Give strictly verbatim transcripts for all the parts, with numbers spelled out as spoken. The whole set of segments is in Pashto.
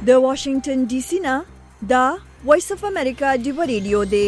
د واشنگټن ډي سي نه دا وایس اف امریکا دی ریډیو دی.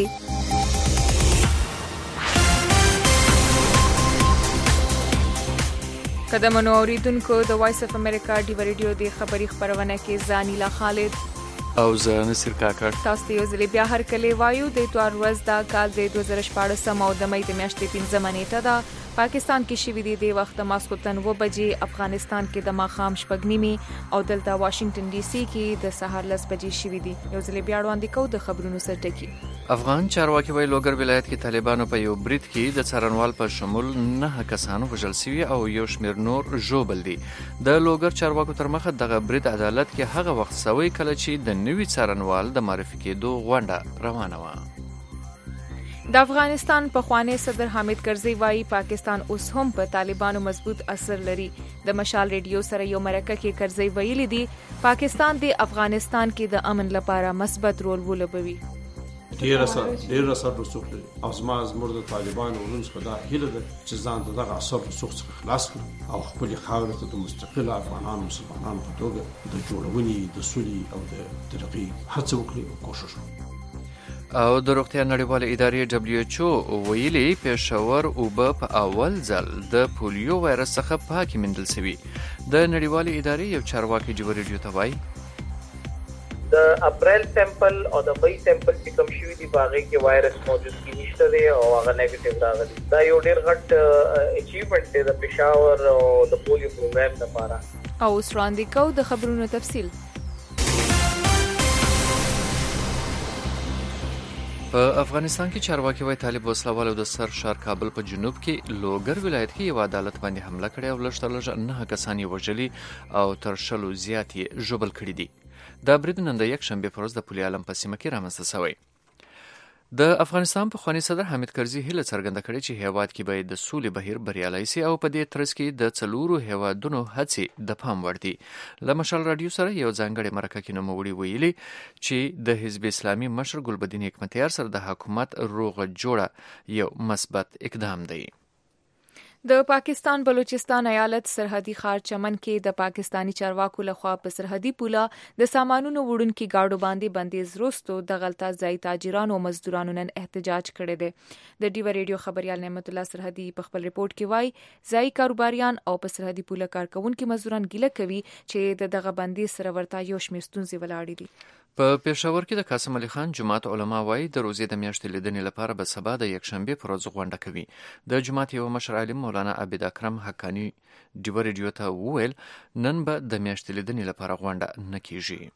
قدمونو اوریدونکو د وایس اف امریکا دی ریډیو دی خبری خبرونه کې زانیلا خالد او زه نصر کاکړ تاسو ته یو ځل بیا هر کله وایو د اتوار ورځ دا کال د دوه زره شپاړس او د مې د میاشتې پنځمه نیټه ده. پاکستان کې شوې دي د وخت ماسخوتن و بجې، افغانستان کې د ماخام شپږ نیمه او دلته واشنگټن ډي سي کې د سهار لس بجې شوې دي. یو ځل بیا وړاندې کوو د خبرونو سرټکی. افغان چارواکي وایي لوګر ولایت کې طالبانو په یو برید کې د څارنوال په شمول نه کسانو وژل شوي او یو شمېر نور ژوبل دي. د لوګر چارواکو تر مخه دغه برید عدالت کې هغه وخت سوی کله چې د نوي څارنوال د معرفي کېدو غونډه روانه وه. د افغانستان پخوانی صدر حامد کرزي وایي پاکستان اوس هم په طالبانو مضبوط اثر لري. د مشال ریډیو سره یو مرکه کې کرزي ویلي دي پاکستان د افغانستان کې د امن لپاره مثبت رول ولوبوي. ډیر اثر ډیر اثر رسوخ لري او زما زموږ د طالبانو ولونس په دا هیله ده چې ځان دغه اثر رسوخ څخه خلاص کړي او خپل خاورې ته د مستقل افغانانو مسلمانانو په توګه د جوړونې د سولې او د ترقۍ هڅه وکړي او کوشش وکړي. او د روغتیا نړیواله ادارې دبليو ایچ او ویلي پېښور اوبه په اول ځل د پولیو وایرس څخه پاکې موندل شوي. د نړیوالې ادارې یو چارواکي جو ریډیو ته وایي د اپریل سیمپل او د مئی سیمپل چې کوم شوي دي باغې کې وایرس موجود کی نشته دی او هغه نیگیټیو راغلی. دا یو ډېر غټ اچیومنت دی د پېښور او د پولیو پروګرام لپاره. او اوس وړاندې کوو د خبرونو تفصیل. په افغانستان کې چارواکي وایي طالب وسلوالو د سر شار کابل په جنوب کې لوګر ولایت کې یو عدالت باندې حمله کړې او لږ تر لږه نه کسان یې وژلي او تر شلو زیات یې ژوبل کړي دي. دا برید نن د یکشنبې په ورځ د پولي عالم په سیمه کې رامنځته شوی. د افغانستان پخوانی صدر حامد کرزي هیله څرګنده کړې چې هیواد کې به د سولې بهیر بریالی سي او په دې ترڅ کې د څلورو هیوادونو هڅې د پام وړ دي. له مشال رادیو سره یو ځانګړې مرکه کې نوموړي ویلي چې د حزب اسلامي مشر ګلبدین حکمتیار سره د حکومت روغه جوړه یو مثبت اقدام دی. د پاکستان بلوچستان ایالت سرحدي ښار چمن کې د پاکستانی چارواکو لخوا په سرحدي پوله د سامانونو وړونکي گاډو باندې بندیز وروسته د غلطه ځای تاجرانو او مزدورانو نن احتجاج کړی دی. د ډیو ریډیو خبريال نعمت الله سرحدي په خپل ریپورت کې وایي ځای کاروباریان او په سرحدي پوله کارکونکو مزدوران ګیله کوي چې دغه بندیز سره ورته یو شمېر ستونزې ولاړې دي. په پېښور کې د قاسم علي خان جماعت علما وایي د روزې د میاشتې لیدنې لپاره به سبا د یکشنبې پر ورځ غونډه کوي. د جماعت یو مشر عالم مولانا عبید اکرم حقانی ډیو ریډیو ته وویل نن به د میاشتې لیدنې لپاره غونډه نه کیږي.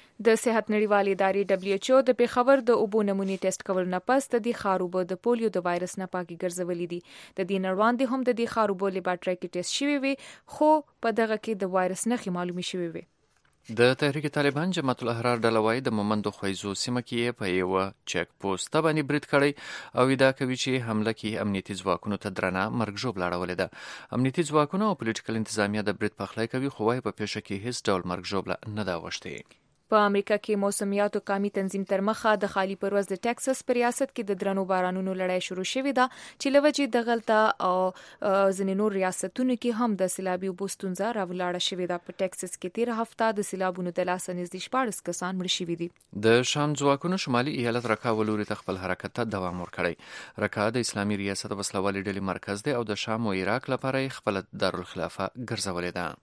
د صحت نړیوالې ادارې دبليو ایچ او د پېښور د اوبو نمونې ټیسټ کول نه پس د دې ښار اوبه د پولیو د وایرس نه پاکي ګرځولې دي. د دې نه وړاندې هم د دې ښار اوبو لیبارټري کې ټیسټ شوي وي خو په دغه کې د وایرس نښې معلومې شوي وي. د تحریک طالبان جماعت الاحرار ډله وایي د مومندو خویزو سیمه کې په یوه چک پوسټ باندې برید کړی او ادعا کوي چې حمله کې امنیتي ځواکونو ته درنه مرګ ژوبله اړولې ده. امنیتي ځواکونه او پولیټیکل انتظامیه د برید پخلی کوي خو وایي په پیښه کې هیڅ ډول مرګ ژوبله نه ده اوښتې. په امریکا کې موسمیاتو قومي تنظیم تر مخه د خالی پر ورځ د ټکساس په ریاست کې د درنو بارانونو لړۍ شروع شوې ده چې لوجې د غلطه او ځینې نور ریاستونو کې هم د سیلابي اوبو ستونزه راولاړه شوې ده. په ټکساس کې تیر هفته د سیلابونو د لاسه نږدې شپاړس کسان مړه شوي دي. د شام ځواکونو شمالي ایالت رکا ولوري ته خپل حرکت ته دوام ورکړی. رکا د اسلامي ریاست وسلوالې ډلې مرکز دی او د شام او عراق لپاره خپل دارالخلافه ګرځولې ده.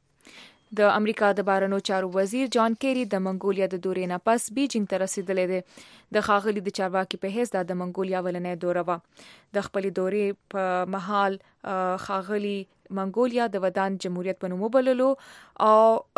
د امریکا د بهرنیو چارو وزیر جان کیری د منګولیا د دورې نه پس بیجینګ ته رسیدلی دی. د ښاغلي د چارواکي په حیث د منګولیا ولنې دوره وه. د خپلې دورې په مهال ښاغلي منګولیا د ودان جمهوریت په نوم وبللو او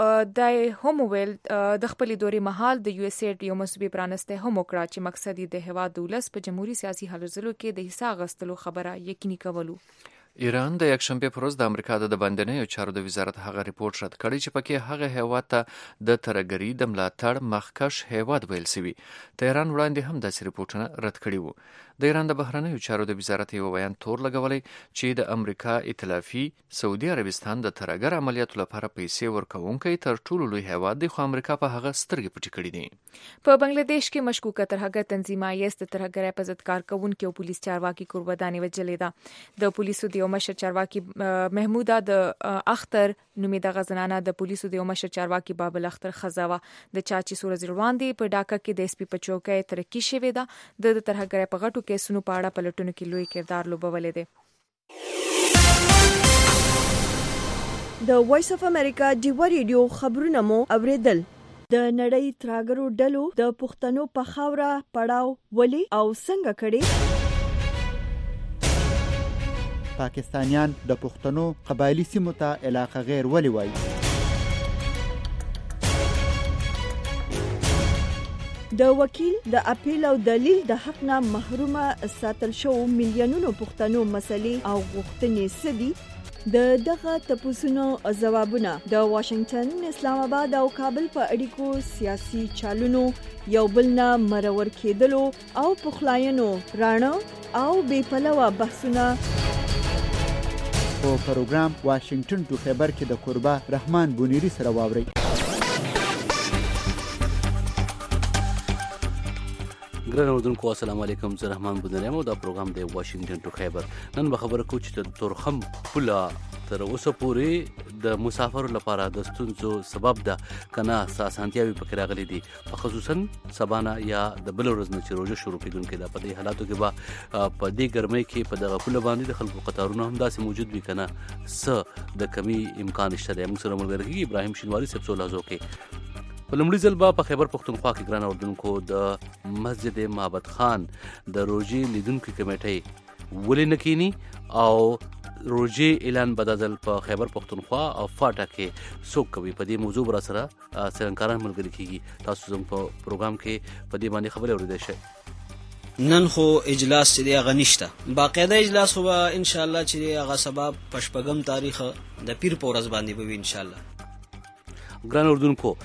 د هم ویل د خپلې دورې مهال د یو اس ایډ یو مصوبې پرانسته هم وکړه چې مقصد یې د هیواد د ولس په جمهوریت سیاسي هلو ځلو کې د حصہ اخیستلو خبره یقیني کولو. ایران د یکشنبې پر ورځ د امریکا د بندنیو چارو د وزارت هغه ریپورت رد کړی چې پکې هغه هیواد ته د ترهګرۍ د ملاتړ مخکښ هیواد ویل شوی. تهران وړاندې هم داسې ریپورتونه رد کړي وو. د ایران د بهرنیو چارو د وزارت یو بیان تور لګولای چې د امریکا ائتلافي سعودي عربستان د ترهګر عملیاتو لپاره پیسې ورکوونکی تر ټولو لوی هیواد دی، خو امریکا په هغه سترګې پټې کړې دي. په بنگلاديش کې مشکوکه ترهګر تنظیم آیس د ترهګر په ضد کارکونکو او پولیس چارواکي قرباني وجلې ده. د پولیسو د یو مشر چارواکي محموده د اختر نومي د غزنانه د پولیسو د یو مشر چارواکي بابل اختر خزاوه د چاچی سورز روان دي په ډاکا کې د اس پی په چوکۍ ترقی شوې ده. د ترهګر په غټو کیسونو په اړه پلټونو کې لوی کردار لوبولې دي. د وایس اف امریکا ډیو ریډیو خبرونه مو اوریدل. د نړۍ ترهګرو ډلو د پښتنو په خاوره پړاو ولي او څنګه کړي؟ پاکستانیان د پښتنو قبایلی سیمو ته علاقه غیر ولي وایي؟ د وکیل د اپیل او دلیل د حق نه محرومه ساتل شو میلیونونو پښتنو مسلې او غوښتنې سدي. د دغه تپوسونو ځوابونه د واشنگټن، اسلام آباد او کابل په اړیکو سیاسي چالونو یو بل نه مرور کېدلو او پخلاینو رانه او بې پلوه بحثونه په پروګرام واشنگټن ټو خیبر کې د قربا رحمان بونیری سره واوري. ګران اوردونکو السلام علیکم، زه رحمان بونیری یم او دا پروګرام د واشنگټن ټو خیبر. نن به خبره کوو چې د تورخم پوله تر اوسه پورې د مسافرو لپاره د ستونزو سبب ده کنه اسانتیاوي پکې راغلي دي، خصوصا سبانا یا د بل ورځ نه چې روزه شروع کېدونکې ده. په دې حالاتو کې به په دې ګرمۍ کې په دغه پوله باندې د خلکو قطارونه هم داسې موجود وي کنه څه د کمی امکان شته دی. موږ سره ملګری ابراهیم شینواری صاحب سولازو کې په لومړي ځل به په خیبر پښتونخوا کې ګران اوردونکو د مسجد معبد خان د روزي لیدونکو کمیټې ولې نه کینی او روزي اعلان بدل په خیبر پښتونخوا او فاټا کې څوک کوي. په دې موضوع بر سره څنګهکاران ملګری کیږي. تاسو زموږ په پروګرام کې په دې باندې خبرې اورېدای شئ. نن خو اجلاس چې دی هغه نشته، باقاعده اجلاس خو ان شاء الله چې هغه سبب پشپغم تاریخ د پیر په ورځ باندې به ان شاء الله. ګران اردوونکو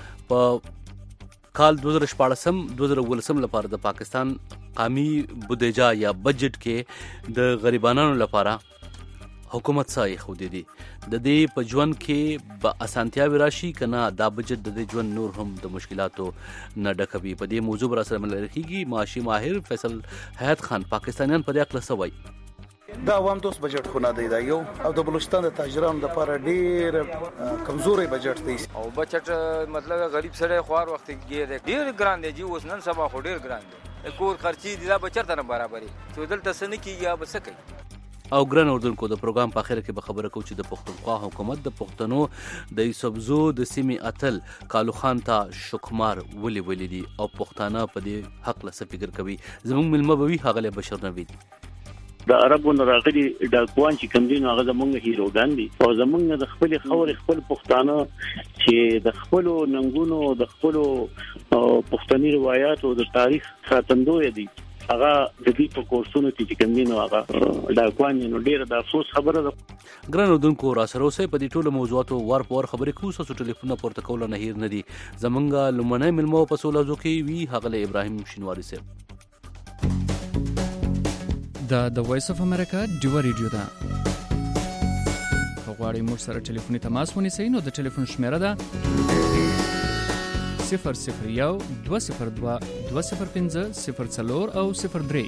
په کال دو هزار شپاړسم دو هزار ولسم لپاره د پاکستان قومي بودیجه یا بجټ کې د غریبانو لپاره حکومت سای خو دي دي د دې په ژوند کې به اسانتیاوي راشي کنه دا بجټ د دې ژوند نور هم د مشکلاتو نه ډکوي. په دې موضوع بر سره ملګری کیږي معاشي ماهر فیصل حیات خان. پاکستانیان په دې اړه څه وایي؟ دا عوام دوست بجټ خو نه دی دا یو او د بلوچستان د تاجرانو لپاره ډیر کمزوري بجټ دی او بجټ مطلب غریب سره خوار وخت کې ډیر ګران دی. جی اوس نن سبا خو ډیر ګران دی، کور خرچي دی دا بچرته نه برابرې چې دلته سن کیږي یا بس کوي. او ګران اردوونکو د پروګرام په اخر کې به خبره کوو چې د پښتونخوا حکومت د پښتنو د یوسفزو د سیمې اتل کالو خان ته شکمار ولې ولې دي او پښتانه په دې حق له څه فکر کوي. زموږ ملمه به وي ښاغلی بشر نوید. د عربو نه راغلي ډاکوان چې کوم دي نو هغه زمونږ هیروګان دي او زمونږ د خپل خور خپل پښتانه چې د خپل ننګونو د خپل پښتني روایت او د تاریخ ساتندوی دي. هغه د دې په کورسونو کې کوم دي نو هغه ډاکوان نو ډیر د افسوس خبره ده. ګران اردوونکو را سره اوسئ په دې ټولو موضوعاتو ور په ور خبرې کوو. تاسو ټلیفونونه پورته کول نه هیر نه دي. زمونږ لومړنی ملمو په سولازو کې وی ښاغلی ابراهیم شینواری صاحب. دا د وایس اف امریکا ډیو ریډیو ده. غواړئ موږ سره ټلیفوني تماس ونیسئ نو د ټلیفون شمیره ده صفر صفر یو دوه صفر دوه دوه صفر پنځه صفر څلور او صفر درې.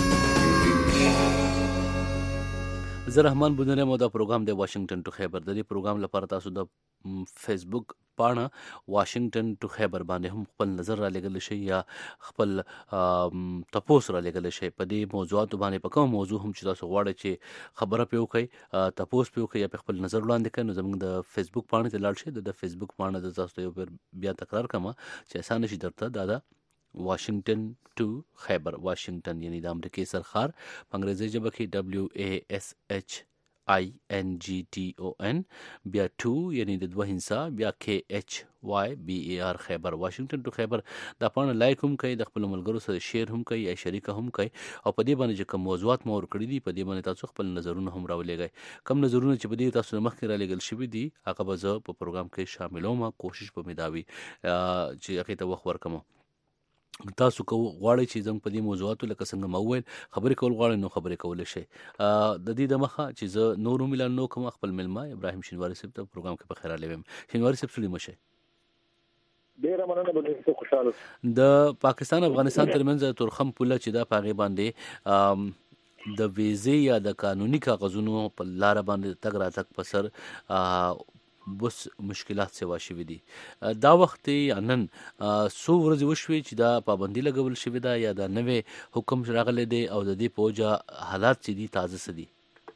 زه رحمان بونیری مو دا پروګرام د واشنگټن ټو خیبر. د دې پروګرام لپاره تاسو د فیسبوک پاڼه واشنگټن ټو خیبر باندې هم خپل نظر را لګل شي یا خپل تپوس را لګل شي په دې موضوعاتو باندې. په کوم موضوع هم چې تاسو غواړئ چې خبره پې وکړئ تپوس پې وکړئ یا په خپل نظر وړاندې کړئ نو زموږ د فیسبوک پاڼې ته لاړ شئ. د فیسبوک پاڼه د تاسو یو بیا تکرار کوم چې اسانه شي درته دا ده واشنگټن ټو خیبر. واشنگټن یعنی د امریکای سرخار په انګریزي ژبه کې ډبلیو ای ایس ایچ آی ان جی ټي او ان بیا ټو یعنی د دوه هنسا بیا کې ایچ وای بی ای آر خیبر. واشنگټن ټو خیبر دا پاڼه لایک هم کوي، د خپل ملګرو سره شیر هم کوي یا شریکه هم کوي او په دې باندې چې کوم موضوعات مو ورکړي دي په دې باندې تاسو خپل نظرونه هم راولېږئ. کوم نظرونه چې په دې تاسو مخکې را لېږل شوي دي هغه به زه په پروګرام کې شاملوم. کوشش به مې دا وي چې هغې ته وخت ورکړم. تاسو کو غواړئ چې زموږ په دې موضوعاتو لکه څنګه مو ویل خبرې کول غواړئ نو خبرې کول شي. د دې د مخه چې زه نور ملان نو کوم خپل ملما ابراهیم شینواری صاحب ته پروګرام کې په خیر علیم. شینواری صاحب سلیم شه. ډیره مننه بلې خوشاله. د پاکستان افغانستان ترمنځ تورخم پوله چې دا پاغي باندې د ویزې یا د قانوني کاغذونو په لار باندې تګ راتګ په سر بس مشکلات سوا شوي دي. دا وخت نن څو ورځې وشوي چې دا پابندي لګول شوې ده یا دا نوې حکم راغلی دی او د دې په وجه حالات چې دي تازه څه دي؟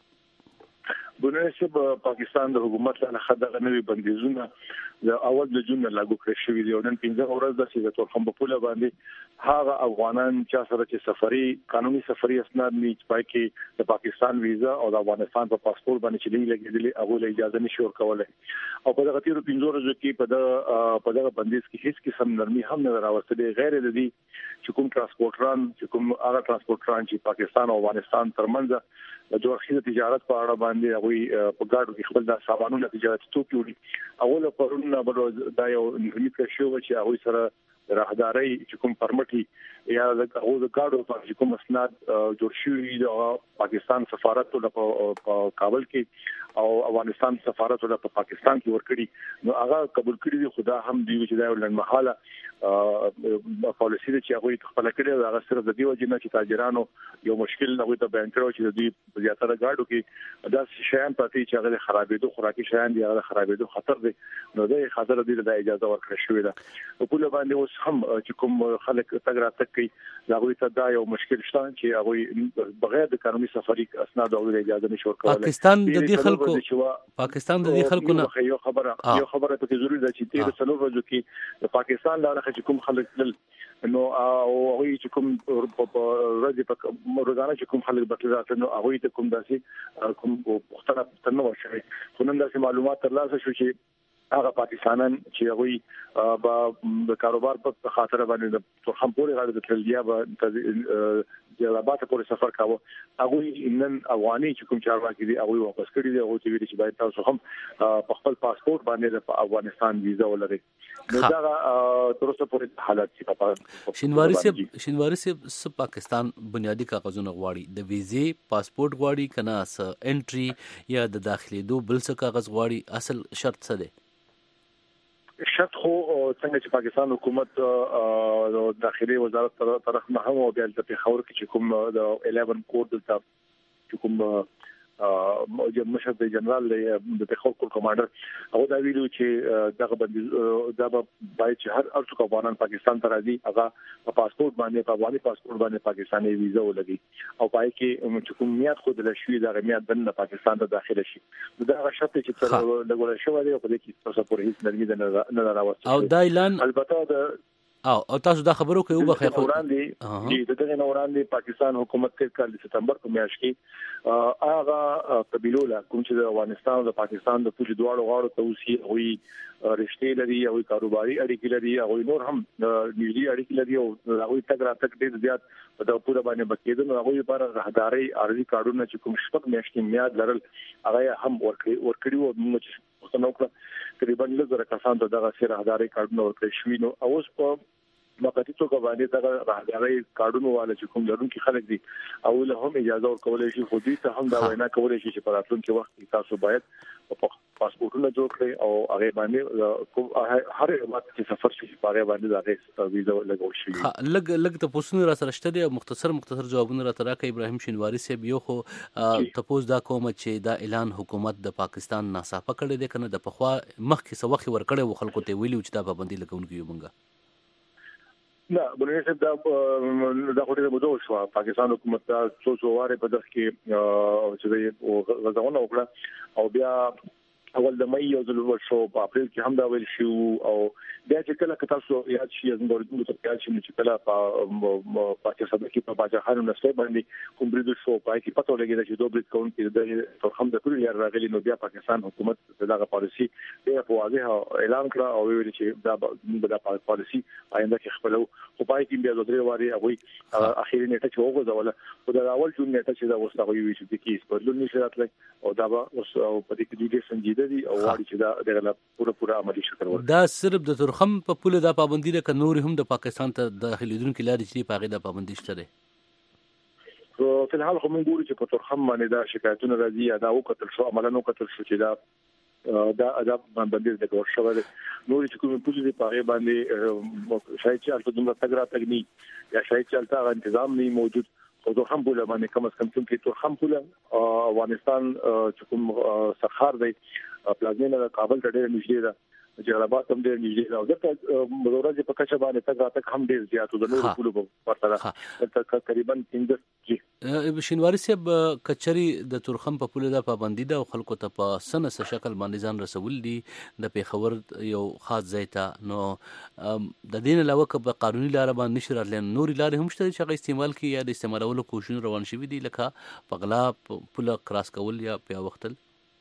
بنسب پاکستان د حکومت له خدغه نوې بندیزونه د اول د جون لاګو کړی شوی دی. نن پنځه ورځې د سیده تورخم په پوله باندې هغه افغانان چې سره چې سفري قانوني سفري اسناد نه پای کې د پاکستان ویزا او د افغانستان په پاسپورت باندې چې لګیدلې هغه له اجازه نشي ورکولای. او په دغه تیرو پنځه ورځو کې په دغه په دغه بندیز کې هیڅ قسم نرمي هم نه راوستلې غیر د دې چې کوم ترانسپورټران چې کوم هغه ترانسپورټران چې پاکستان او افغانستان ترمنځ د جوړښت تجارت په اړه باندې هغه په ګاډو کې خپل د سامانونو تجارت توکي وړي اول پرونه بل دا یو نرمي کې شو چې هغه سره راهداري چې کوم پرمټي یا د هغه د ګاډو په کوم اسناد جوړ شوی د پاکستان سفارت په کابل کې او افغانستان سفارت په پاکستان کې ورکړي نو هغه قبول کړی دی. خدا هم دی چې دا لنمحاله پالیسي چې هغه خپل کړی دا غسر د دیو جنا چې تاجرانو یو مشکل هغه ته بیان کړو چې د دې زیاتره ګاډو کې دا شیان پاتې چې هغه خرابېدو خوراکي شیان دی هغه خرابېدو خطر دی نو دا خطر دی د اجازه ورکړل شوې ده. په کله باندې اوس هم چې کوم خلک تګ راتګ کوي دا غوي ته دا یو مشکل شته چې هغه بغیر د قانوني سفري اسناد او اجازه نشي ورکولای. پاکستان د دې خلکو پاکستان د دې خلکو نه یو خبره یو خبره ته ضروري ده چې تیر څلور ورځې کې د پاکستان لاره چې کوم خلک تل نو او هغه چې کوم ورځې په روزانه چې کوم خلک بتل راځي نو هغه ته کوم داسي کوم پختنه تنو شوی خو نن داسې معلومات ترلاسه شو چې هغه پاکستانان چې هغه په کاروبار په خاطر باندې د تورخم پورې غاړه د تلیا به جلابات پورې سفر کاوه هغه نن افغاني چې کوم چارواکي دي هغه واپس کړی دی او چې ویل چې باید تاسو هم په خپل پاسپورت باندې د افغانستان ویزا ولرئ. نو دا ترڅو پورې حالات چې شینواری سے شینواری سے پاکستان بنیادی کاغذونه غواړي د ویزې پاسپورت غواړي کنه اس انټری یا د داخلي دو بل څه کاغذ غواړي اصل شرط څه دی؟ شرط خو څنګه چې پاکستان حکومت او داخلي وزارت طرف نه هم او بیا د پیښور کې چې کوم د الیون کوډ دلته چې کوم او مشر د جنرال د پیښور کول کمانډر او دا ویلو چې دغه بندیز دا باید چې هر ارڅ افغانان پاکستان ته راځي هغه په پاسپورت باندې په افغاني پاسپورت باندې پاکستاني ویزا ولګي او پای کې چې کوم میاد خود له شوی د میاد د پاکستان ته داخله شي دا شرط چې تر لګول شوی دی په دې کې تاسو پورې هیڅ نرمي نه راوستل او دا اعلان البته د او او تاسو دا خبرو کوي او بخې خو وړاندې د دغه وړاندې پاکستان حکومت تیر کال د سپتمبر په میاشت کې هغه قبيلو لا کوم چې د افغانستان او د پاکستان د ټول دواړو غاړو ته اوسي وي رښتې لري او کاروباري اړیکې لري او نور هم نږدې اړیکې لري او هغه تګ راتګ ډېر زیات په د پوره باندې بکیدل هغه لپاره راهداري ارزي کارونه چې کوم شپږ میاشتې میاد لرل هغه هم ورکړي ورکړي او موږ څه نو کړ تقریبا لږه کسان ته دغه سره راهداري کارونه ورکړي شوي نو اوس په مقاطی توګه باندې دا راهداري کارډونو والا چې کوم لرونکي خلک دي او له هم اجازه ورکولای شي خو دې ته هم دا وینا کولای شي چې په راتلونکي وخت کې تاسو باید په پاسپورتونه جوړ کړئ او هغه باندې هر وخت چې سفر شي په هغه باندې دا ویزا لګول شي. لګ لګ ته پوښتنه را سره شته دي مختصر مختصر جوابونه را تراکه ابراهیم شینواری صاحب یو خو تاسو دا کوم چې دا اعلان حکومت د پاکستان ناصافه کړی دی کنه د پخوا مخکې سوخي ور کړی و خلکو ته ویلو چې دا پابندي لګونکي یو مونږه نه بلنه دا دا خوري موضوع شو پاکستان حکومت دا څو څو واره په دغه کې چې غزاونه وکړه او بیا اول د مې یو ځل ورشو په اپریل کې هم دا ویل شو او بیا چې کله کتاب سو یاد شي زموږ د ټول چې کله په پاکستان کې په باجخانو نسل باندې کوم بریډ شو پای کې پته لګیږي چې دوه بریډ کون کې د ترخم د ټول یار راغلي نو بیا پاکستان حکومت دغه پالیسي ډېر په واضح اعلان کړ او ویل چې دا د پالیسي آینده کې خپلو خو پای کې بیا د درې واري هغه اخیری نیټه چې وګورله او د اول جون نیټه چې دا وسته وی چې د کیس په لون نشه راتله او دا اوس په دې کې د سنجیده دي او واړي چې دا دغه پوره پوره عملی شکل ورکړي دا صرف د تورخم په پوله دا پابندي ده که نور هم د پاکستان ته داخليدونکو لارې چې په هغې دا پابندي شته دی؟ په الحال خو موږ ګورو چې په تورخم باندې دا شکایتونه راځي یا دا وکتل شو عملاً وکتل شو چې دا دا دا باندې د ګور شو نور چې کوم پولیس په هغه باندې شاید چې البته دومره تګ را تګ نه یا شاید چې البته تنظیم نه موجود او تورخم پوله باندې کم از کم چې تورخم پوله افغانستان چې کوم سرحد دی پلازمینه کابل ته ډېر نږدې ده جلالاباد هم ډېر نږدې ده او دغه مدورځ په کچه باندې تګ را تګ هم ډېر زیات د نورو پولو په پرتله تقریبا پنځه شینواری صاحب کچري د تورخم په پوله د پابندي ده او خلکو ته په سنس شکل باندې ځان رسول دي د پیښور یو خاص ځای ته نو د دین علاوه که په قانوني لار باندې نشي راتللی نورې لارې هم شته چې هغه استعمال کړي یا د استعمالولو کوششونه روان شوي دي لکه په غلا پوله کراس کول یا په وختل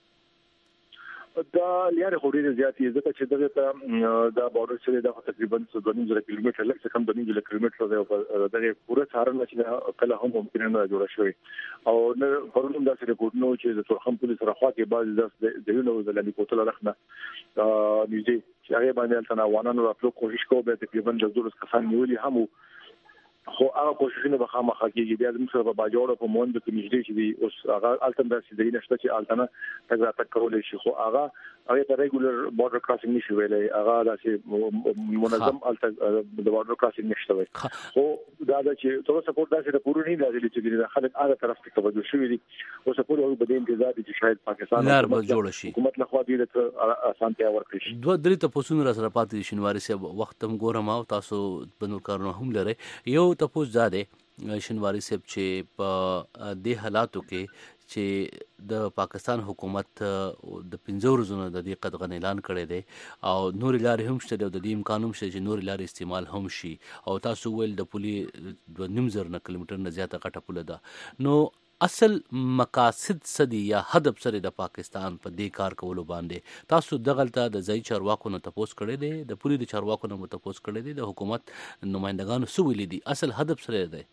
دا لارې خو ډېرې زیاتې ځکه چې دغه ته دا بارډر چې دا تقریبا دوه نیم زره کیلومتر لږ څه کم دوه نیم زره کیلومتر دی او دغه پوره څارنه چې کله هم ممکن نه جوړه شوې او نه پرون دا چې رپورټ نو چې د تورخم پولیس راخوا کې بعض د یو نو د لنی کوتل راخنه نږدې چې هغه باندې تل افغانانو راتلو کوشش کوي به تقریبا د زور کسان نیولي هم خو هغه کوششونه به خامخا کېږي بیا زموږ سره په باجوړ په موند کې نږدې شي دي اوس هغه التن داسې دی نشته چې التنه تګ را تک کولای شي خو هغه هغه ته ریګولر بارډر کراسینګ نشي ویلای هغه داسې منظم التن د بارډر کراسینګ نشته وي خو دا چې تاسو سپورټ داسې د پورو نه راځي چې د خلک هغه طرف ته توجه شوی دي او سپورټ یو بده انتظار دي چې شاید پاکستان لار به جوړ شي حکومت له خوا دې ته اسانتیا ورکړي شي دوه درې ته پوسونه را سره پاتې شینواری صاحب وخت هم ګورم او تاسو بنور کارونه هم لري یو تاسو زاده شینواری صاحب چې په دې حالاتو کې چې د پاکستان حکومت د پنځو ورځو د دې قدغن اعلان کړی دی او نور لارې هم شته د دې امکان هم شته چې نور لارې استعمال هم شي او تاسو ویل د پولي د نیم زر نه کیلومتر نه زیاته غټه پوله ده نو اصل مقاصد سدي یا هدف سره د پاکستان په دې کار کولو باندې تاسو دغلطه د ځای چارواکو نه تاسو کړی دی د پولی د چارواکو نه تاسو کړی دی د حکومت نمائندگانو سو ویل دي اصل هدف سره دی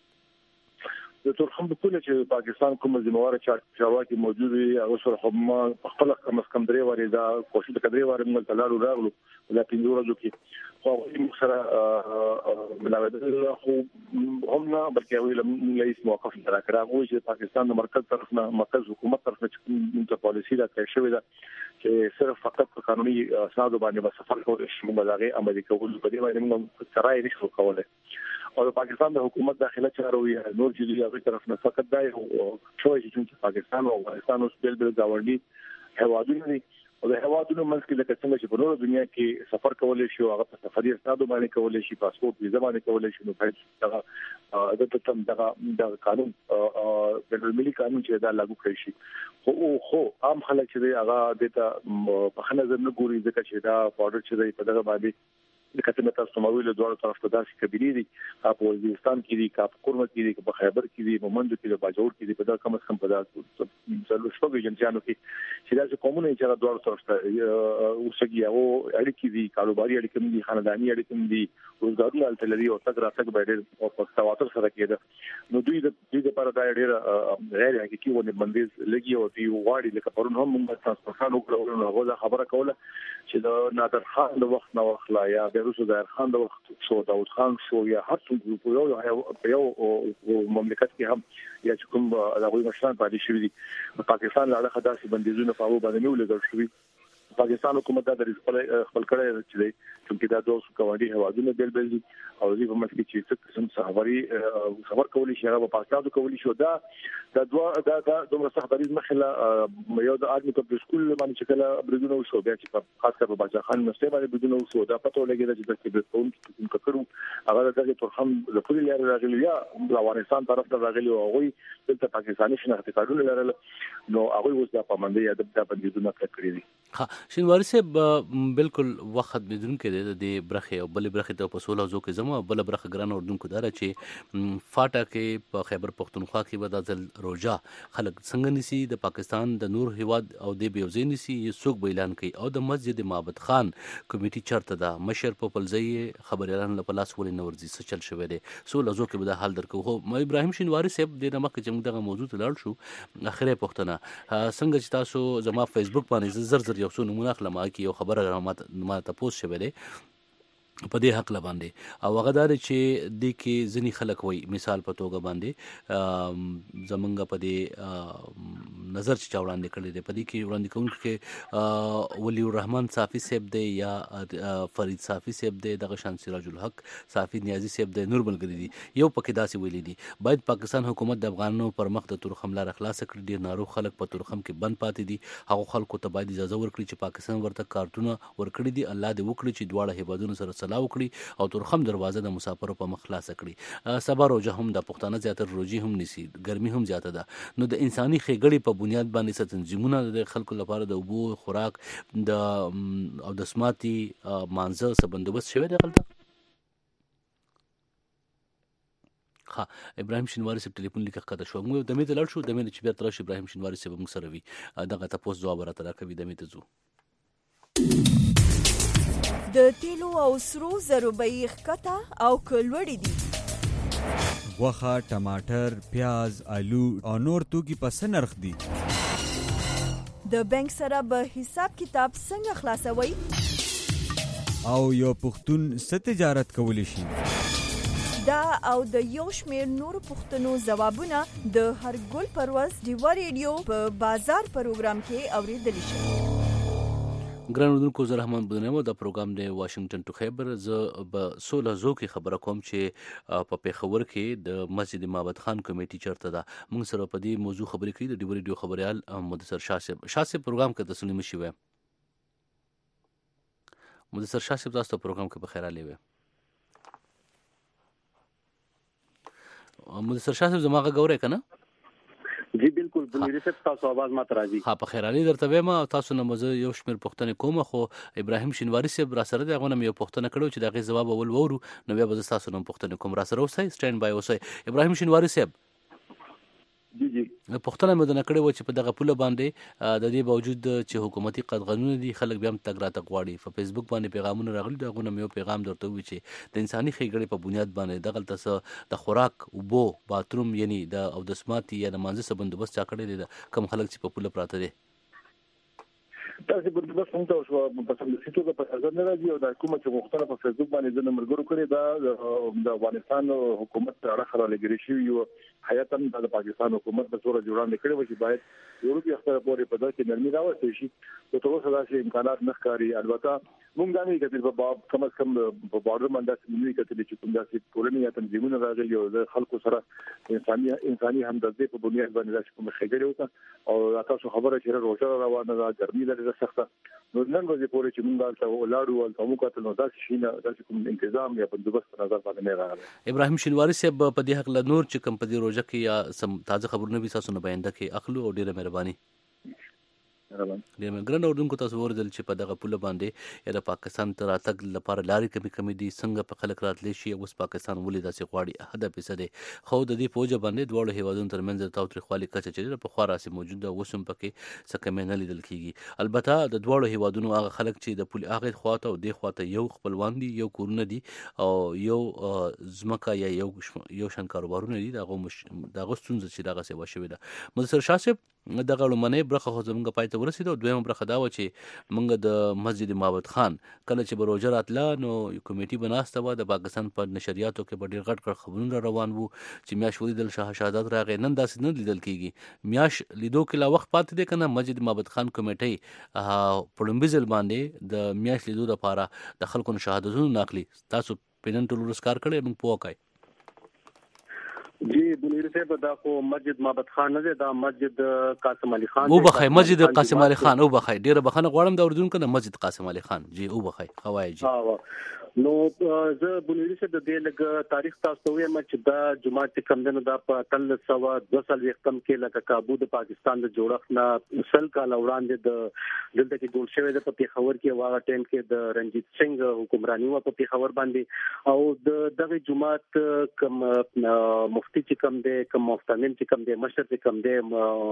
د تورخم په پوله چې پاکستان کوم ذمہوار چارواکي موجود وي هغه سره هم خپل کم از کم درې واره دا کوشش وکړي واره موږ تلارو راغلو دا پنځه ورځې کې خو موږ سره ملاوده خو هم نه بلکې ویل موږ یې موقف سره کړو چې پاکستان د مرکز طرف نه مرکز حکومت طرف نه چې پالیسي دا تای شوې ده چې صرف فقط په قانوني اسناد باندې به سفر کول شي موږ دغه عملي کول په دې باندې موږ سره یې نشو کولای او د پاکستان د حکومت داخله چارو یا نور چې دی هغه طرف نه فقط دا یو شوی چې پاکستان او افغانستان اوس بل بل گاونډي هوادونه دي او د هوادونو منځ کې لکه څنګه چې په نورو دنیا کې سفر کولای شي او هغه په سفري اسناد باندې کولای شي پاسپورت ویزه باندې کولای شي نو باید دا د تم دغه د قانون د ملي قانون چې دا لاګو کړی شي خو خو عام خلک چې هغه د په نظر نه ګوري ځکه چې دا بارډر چې دی په دغه باندې د کتنه تاسو مو ویل دوه طرف ته داسې کبیرې دي په وزیرستان کې دي په کورمه کې دي په خیبر کې دي په منځ کې د باجوړ کې دي په دا کم از کم په دا څلور شپږ جنسيانو کې چې دا کومونه چې دوه طرف ته اوسګي او اړیکې دي کاروباري اړیکې دي خاندانی اړیکې دي روزګارونه التلري او تک راتګ باندې او په تواتر سره کېده نو دوی د دې لپاره دا ډېر غیر حقيقي ونه بندیز لګي او دی واړي لکه پرون هم موږ تاسو خان وکړو نو هغه خبره کوله چې د نادر خان د وخت نو وخت یا روسو د خان د وخت شو داود خان شو یا هر څو ګروپ یو یو مملکت کې هم یا چې کوم د غوي مشران پاتې شوی دي پاکستان له اړخه داسې بندیزونه په وو باندې ولګل شوی پاکستان حکومت دا د خپل خپل کړه چې دی چې دا دوه کومډي هوادونه بل بل دي او دې په مسکه چې څه قسم صحابري خبر کولی شي هغه په پاکستان کولی شو دا دا دوه دا د دوه صحابري مخله یو د ارمي په سکول باندې چې کله بریدونه وشو بیا چې خاص کر په باچا خان مسته باندې بریدونه وشو دا پته لګیږي چې د کیبرتون کوم کړو هغه دغه تورخم د پوری لارې راغلی یا د افغانستان طرف ته راغلی او هغه دلته پاکستاني شناخت کارونه لرل نو هغه اوس د پامنده یا د بندیزونه کړی دي ها شینواری صاحب بالکل وخت بدون کې د برخه او بل برخه ته په سوله زو کې زمو بل برخه ګران اردوونکو دار چې فاټا کې په خیبر پختونخوا کې به د ځل روجا خلک څنګه نسی د پاکستان د نور هواد او د بیوزي نسی یسوک اعلان کوي او د مسجد معبد خان کمیټي چرته ده مشر په پلځي خبر اعلان په لاس ولې نورځي څه چل شوی دی سوله زو کې به د حال درکو هو ابراهيم شینواری صاحب د نمک چې موږ دغه موضوع ته لاړ شو اخره پښتنه څنګه چې تاسو زما فیسبوک باندې زر زر یو څو څو نمونه اخلم کې یو خبره ما تاسو شوه دی په دې حق لباندې او هغه دار چې د کې ځنی خلک وای مثال په توګه باندې زمونږ په دې نظر چې چاوړاندې کړی دی په دې کې وړاندې کوم کې ولی الرحمن صافی صاحب دی یا فرید صافی صاحب دی دغه شان سراج الحق صافی نیازی صاحب دی نور بلګری دي یو پکې داسې ویلي دي باید پاکستان حکومت د افغانانو پر مخ د تورخم لار خلاص کړي دي ناروغ خلک په تورخم کې بند پاتې دي هغه خلکو ته باید اجازه ورکړي چې پاکستان ورته کارتونه ورکړي دي الله دې وکړي چې دواړه هیوادونو سره لا وکړي او تورخم دروازه د مسافرو په مخ خلاص کړي سبا روزه هم د پښتانه زیاتره روزي هم نسی ګرمي هم زیاته ده نو د انساني خېګړې په بنیاد باندې ستنظیمونه د خلکو لپاره د اوبو خوراک د او د سماعتي مانزه سره بندوبست شوی دی غلطه ها ابراهيم شینواری صاحب ټلیفون لیکه کړه شو موږ د مې ته لړ شو د مې چې بیرته راشي ابراهيم شینواری صاحب موږ سره وي دغه تاسو جواب راته راکوي د مې ته زو د تیلو او سرو زرو بیې ښکته او کلوړې دي غوښه ټماټر پیاز آلو او نور توکي په څه نرخ دي د بانک سره به حساب کتاب څنګه خلاصوي او یو پښتون څه تجارت کولی شي دا او د یو شمېر نور پښتنو ځوابونه د هر ګل پرواز ډیوا ریډیو په بازار پروګرام کې اوریدل شي ګران اردوونکو زه رحمان بودنیمو دا پروګرام دی واشنگټن ټو خیبر زه به سوله زو کې خبره کوم چې په پیښور کې د مسجد معبد خان کمیټي چرته ده موږ سره په دې موضوع خبرې کړې د ډیو ریډیو خبريال مدثر شاه صاحب شاه صاحب پروګرام کې د سنی مشي وای مدثر شاه صاحب تاسو پروګرام کې بخیر علي وای مدثر شاه صاحب زماغه ګوره کنه جی بالکل بلې رسټ تاسو आवाज ماته راځي ها په خیر علي درته وایم تاسو نه مزه یو شمیر پښتنه کوم خو ابراهيم شینواری صاحب را سره دغه نم یو پښتنه کړو چې دغه جواب اول وورو نو بیا به تاسو نن پښتنه کوم را سره اوسئ سټاند بای اوسئ ابراهيم شینواری صاحب جی جی پښتنه مدنه کړي و چې په دغه پوله باندې د دې باوجود چې حکومتي قانون دي خلک بیا هم تګ را تګ غواړي په فیسبوک باندې پیغامونه راغلي دغه نم یو پیغام درته وی چې د انساني خېګړې په بنیاد باندې دغه تاسو د خوراک او بو باتروم یعنی د او د سماعتي یا د مانزه سره بندوبست چا کړی دی کم خلک چې په پوله پراته دي تاسو په دغه څنګه اوس په تاسو د سیټو په ځای نه راځي او د حکومت مختلف په فیسبوک باندې د نمبرګرو کړی دا د افغانستان حکومت سره خبره لګري شي یو حیات هم د پاکستان حکومت په صورت جوړان کړي و چې باید یورپي اختر پورې په دغه نرمي راوستي شي او تر اوسه داسې امکانات نه ښکاري البته موږ دا نه کېدل په کم از کم په بارډر باندې چې موږ کېدل چې کوم داسې ټولنې یا تنظیمونه راغلي او د خلکو سره انساني انساني همدردي په بنیاد باندې داسې کوم خبرې وکړه او تاسو خبره چې روزه روانه ده ګرمي لري سخته نو نن ورځې پورې چې موږ تاسو ولاړو او کوم کتل نو داسې شي نه داسې کوم تنظیم یا بندوبست په نظر باندې نه راغلی ابراهيم شینواری صاحب په دې حق له نور چې کم په دې روزه کې یا سم تازه خبرونه به تاسو نه بیان کړي اخلو او ډیره مهرباني ډیر ګران اردوونکو تاسو ورزل چې په دغه پوله باندې یا د پاکستان تر اتګ لپاره لارې کمی کمی دي څنګه په خلک راتلی شي اوس پاکستان ولې داسې غواړي هدا پیسه دي خو د دې پوجا باندې دوه هیوادونو ترمنځ تاوتریخوالي کچه چې په خورا سي موجوده وسم پکې څه کمه نه لیدل کیږي البته د دوه هیوادونو هغه خلک چې د پول هغه خواته او د خواته یو خپلوان دي یو کورونه دي او یو زمکا یا یو یو شان کاروبارونه دي دغه مش دغه ستونزه چې دغه څه وشوي ده مدثر شاه صاحب دغه لمنې برخه خو زمونږ پای ته ورسېده او دویمه برخه دا و چې مونږ د مسجد معبد خان کله چې بروجه راتله نو کمیټي بناسته و د پاکستان په نشریاتو کې په ډېر غټ غټ خبرونه روان وو چې میاش ولیدل شاه شهادت راغی نن داسې نه لیدل کیږي میاش لیدو کې لا وخت پاتې دی کنه مسجد معبد خان کمیټي په لومبیزل باندې د میاش لیدو لپاره د خلکو شهادتونه ناخلي تاسو پینن ټول ورسکار کړي موږ پوکای جی بنیر صاحب دا کو مسجد معبد خان نه دا مسجد قاسم علي خان او بخای مسجد قاسم علي خان او بخای ډیره بخنه غواړم دا اردن کنه مسجد قاسم علي خان جی او بخای خوای جی نو زه بنیر صاحب د دې لګ تاریخ تاسو وایم چې دا جماعت کمندنه دا په تل سوا دو سال وختم کې لکه کابو د پاکستان د جوړښت نه سل کال وړاندې د دلته کې جوړ شوی د پیښور کې واغه ټیم کې د رنجیت سنگ حکمرانی و په پیښور باندې او د دغه جماعت کم مفتی چې کوم دی کوم مفتمن چې کوم دی مشر چې کوم دی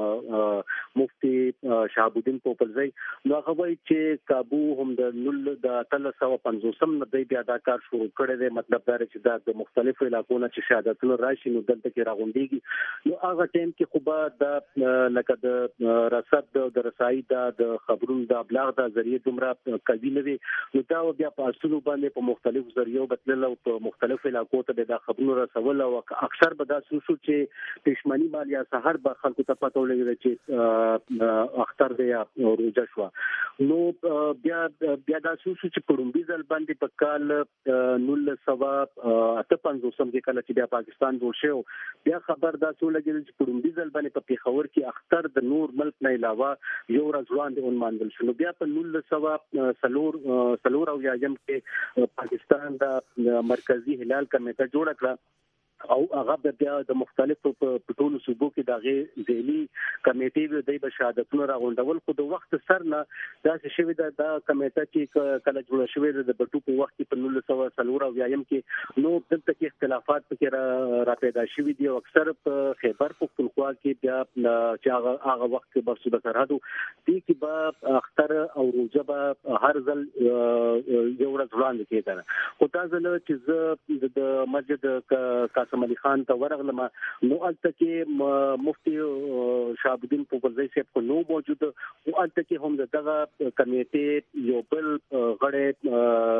مفتی شهاب الدین پوپلزی نو هغه وایي چې کابو هم د نل د اتلس سوه پنځوسم نه دی بیا دا کار شروع کړی دی. مطلب دا چې دا د مختلفو علاقو نه چې شهادتونه راشي نو دلته کې راغونډېږي. نو هغه ټایم کې خو به د لکه د رصد د رسایي د خبرونو د ابلاغ د ذریعہ دومره قوي نه وي نو دا بیا په اصولو باندې په مختلفو ذریعو بدلل او په مختلفو علاقو ته د خبرونو رسول او اکثر به دا شو چې پښمنی مال یا سحر به خلکو ته پته ولګي چې اختر دی یا روزه شو. نو بیا بیا دا شو چې په لومړي ځل باندې په کال نولس سوه اته پنځوسم کې کله چې بیا پاکستان جوړ شو بیا خبر دا شو لګي چې په لومړي ځل باندې په پیښور کې اختر د نور ملک نه علاوه یو ورځ وړاندې ونمانځل شو. بیا په نولس سوه څلور څلور او یایم کې پاکستان د مرکزی هلال کمیټه جوړه کړه او هغه بیا د مختلفو په ټولو صوبو کې دغه ځېلي کمیټې د به شهادتونو راغونډول خو د وخت سر نه داسې شوی د کمیټه چې کله جوړه شوې ده د بټو په وخت کې په نولس سوه څلور او یایم کې نو دلته کې اختلافات پکې را پیدا شوي دي او اکثر په خیبر پختونخوا کې بیا چې هغه هغه وخت کې بر صوبه سرحدو دي کې به اختر او روزه به هر ځل یو ورځ وړاندې کېده. خو دا ځل چې زه د مسجد قاسم علي خان ته ورغلم نو الته کې مفتی شهاب الدین پوپلزی صاحب کو نو موجود او الته کې هم دغه کمیټې یو بل غړی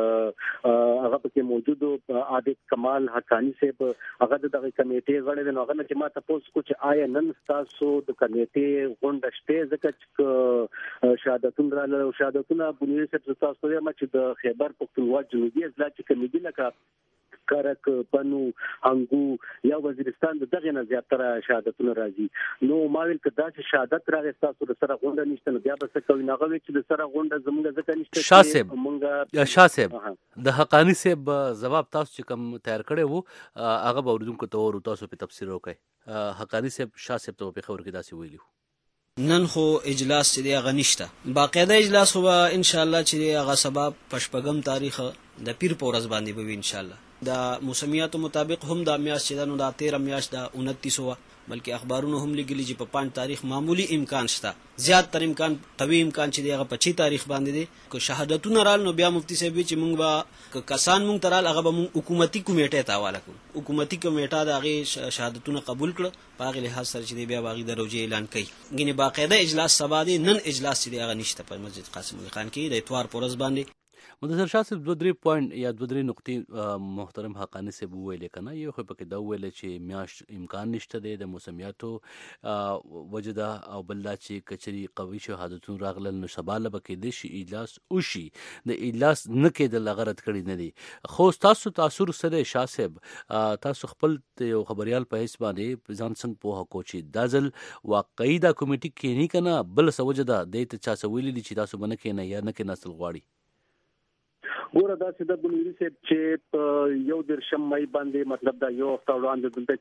هغه پکې موجود عابد کمال حقانی صاحب هغه دغه کمیټې غړی نو هغه چې ما تاسو کو چې آیا نن تاسو د کمیټې غونډه شته ځکه چې شهادتونه رااله شهادتونه بنیادی صاحب تاسو ته ما چې د خیبر پختونخوا جنوبي اضلاع چې کمیټې لکه کرک پنو انګو یا وزیرستان د دغه نه زیاتره شهادتونه راځي نو ما ویل کدا چې شهادت راغی تاسو د سره غونډه نشته نو بیا به څه کوي نغه چې د سره غونډه زموږ ځکه نشته شاسب مونږه شاسب د حقانی صاحب جواب تاسو چې کوم تیار کړی وو هغه به اوریدونکو ته ورو تاسو په تفسیر وکړي. حقانی صاحب شاسب ته په خبر کې داسې ویلو نن خو اجلاس چې دی هغه نشته باقاعده اجلاس هو ان شاء الله چې هغه سبب پشپغم تاریخ د پیر پورز باندې به ان شاء الله د موسمیاتو مطابق هم د میاش چې د تیرہ میاش د انتیس هوا بلکې اخبارونو هم لګلي چې په پنځه تاریخ معمولی امکان شته زیات تر امکان قوي امکان چې دی هغه په پچیس تاریخ باندې دي کو شهادتونه رال نو بیا مفتی صاحب چې مونږ با کسان مونږ ترال هغه به مونږ حکومتي کمیټه ته حواله کوو حکومتي کمیټه د هغه شهادتونه قبول کړ په هغه لحاظ سره چې دی بیا باغی د روزي اعلان کړي غني باقاعده اجلاس سبا دی نن اجلاس چې دی هغه نشته په مسجد قاسم علي خان کې د اتوار پورز باندې مدثر شاه صاحب دوه درې پوینټ یا دوه درې نقطې محترم حقانی صاحب وویلې کنه یو خو پکې دا ویل چې میاش امکان نشته دی د موسمیاتو وجدا او بل چې کچري قوي شهادتون راغلل نو سباله بکې د شي اجلاس او شي د اجلاس نه کې د لغرت کړي نه دي خو تاسو تاثیر سره شاه صاحب تاسو خپل یو خبريال په هیڅ باندې ځان څنګه په کوچي دازل واقعي دا کمیټه کې نه کنه بل سوجدا د ته چا سویل دي چې تاسو باندې کې نه یا نه کې نسل غواړي ګوره دا چې د بنوري صاحب چې یو درشم مې باندې مطلب دا یو هفته وړاندې دلته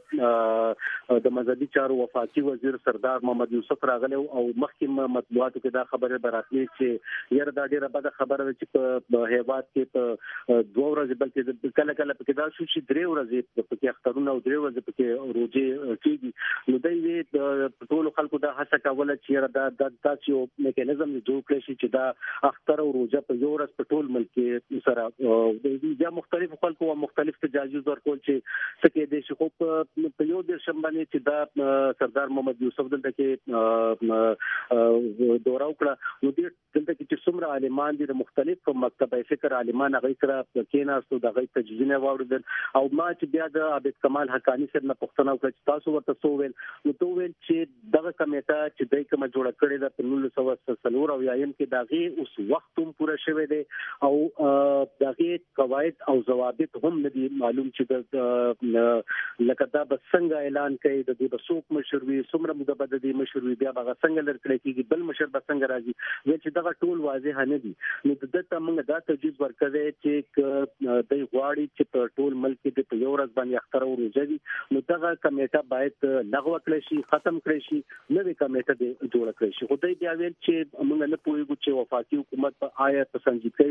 کې د د مذهبي چارو وفاقي وزیر سردار محمد یوسف راغلی او مخکې مطبوعاتو کې دا خبره براتلی چې یره دا ډیره بده خبره ده چې په هیواد کې په دوه ورځې بلکې کله کله پکې دا شو چې درې ورځې پکې اخترونه او درې ورځې پکې روزي کېږي نو دوی د ټولو خلکو دا هڅه کوله چې یره دا د تاسو یو میکانیزم جوړ کړی شي چې دا اختر او روزه په یو ورځ په ټول ملک سره د مختلف خلکو او مختلف تجاوز ورکول چې څه د شي خو په یو د شنبه چې دا سردار محمد یوسف دلته کې دورا وکړه نو د دلته کې څومره عالمان دي د مختلف مکتبه فکر عالمان هغه سره کېناستو د هغه تجزیه واوریدل او ما چې بیا د عابد کمال حقانی سره پښتنه وکړه چې تاسو ورته سو ویل نو تو ویل چې دغه کمیټه چې دای کوم جوړ کړی د نولس سوه څلور او یایم کې دغه اوس وخت هم پوره شوه دی او دغه قواعد او ضوابط هم ندي معلوم چې د لکه دا بسنګ اعلان کوي د دې بسوک مشروي سمره مدبد دي مشروي بیا هغه څنګه لرکړي کیږي بل مشر بسنګ راځي چې دغه ټول واضح نه دي نو دته موږ دا تجویز ورکړی چې د غواړي چې په ټول ملک کې په یو ورځ باندې اختر او روزي نو دغه کمیټه باید لغوه کړي شي ختم کړي شي نوې کمیټه جوړ کړي شي خو دای بیا ویل چې موږ نه پوهیږو چې وفاقي حکومت په آیا په سنجیدګۍ باندې په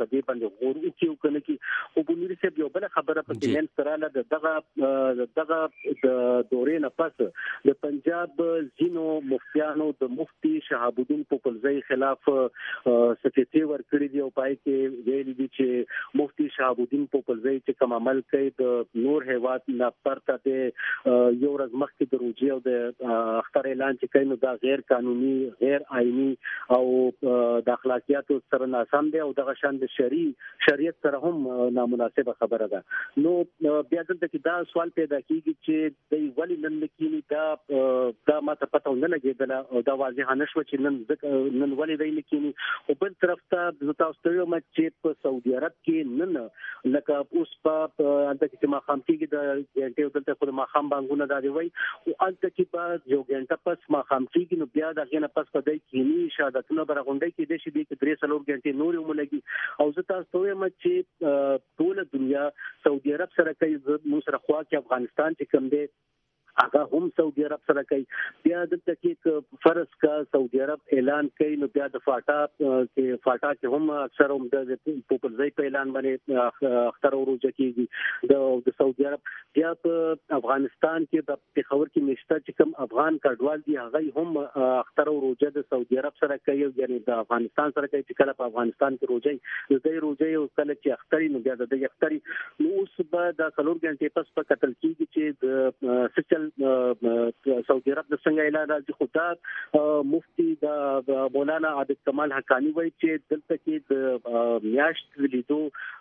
دې باندې غور وکړو کنه کی او بنوري صاحب یو بل خبره په کې نن سره دغه دغه د دورې نه پس د پنجاب زینو مفتیانو د مفتی شهاب الدین پوپلزئی خلاف سکیټي ورکړي دی او پای کې ویل دي چې مفتی شهاب الدین پوپلزئی چې کوم عمل کوي د نور هیواد نه پرته د یو ورځ مخکې د روجي او د اختر اعلان چې کوي نو دا غیر قانوني غیر آئینی او د اخلاقیاتو سره ناسم دی او دغه شان د شری شریعت سره هم نامناسبه خبره ده. نو بیا دلته کې دا سوال پیدا کیږي چې د ولی نن کینی دا دا ماته پته نه لګیدل او دا واضح نشو چې نن نن ولی دی کینی او بل طرف ته د تاسو ته یو چې په سعودي عرب کې نن لکه اوس په انته کې ما خام کېږي د ګنټه دلته خو ما خام بانګونه دا دی وای او انته کې په یو ګنټه پس ما خام کېږي نو بیا دا غنه پس په دای کینی شهادتونه برغونډي کې د شي د درې سلور ګنټه نور یو ملګي او زه تاسو ته وایم چې ټول دنیا سعودي عرب سره کوي مو سره خوا کې افغانستان چې کوم دی هغه هم سعودي عرب سره کوي. بیا د تحقیق فرض کا سعودي عرب اعلان کوي نو بیا د فاټا کې فاټا کې هم اکثر هم د پوپلزئی په اعلان باندې اختر وروجه کیږي د سعودي عرب. بیا په افغانستان کې د پیښور کې نشته چې کوم افغان کډوال دي هغه هم اختر وروجه د سعودي عرب سره کوي یعنی د افغانستان سره کوي چې کله په افغانستان کې روجي د روجي او کله چې اختري نو بیا د اختري نو اوس به د څلور غنټې پس په قتل کیږي چې د سچل سعودي عرب د څنګه اعلان راځي خو دا مفتی د مولانا عابد کمال حقانی وایي چې دلته کې د میاشت لیدو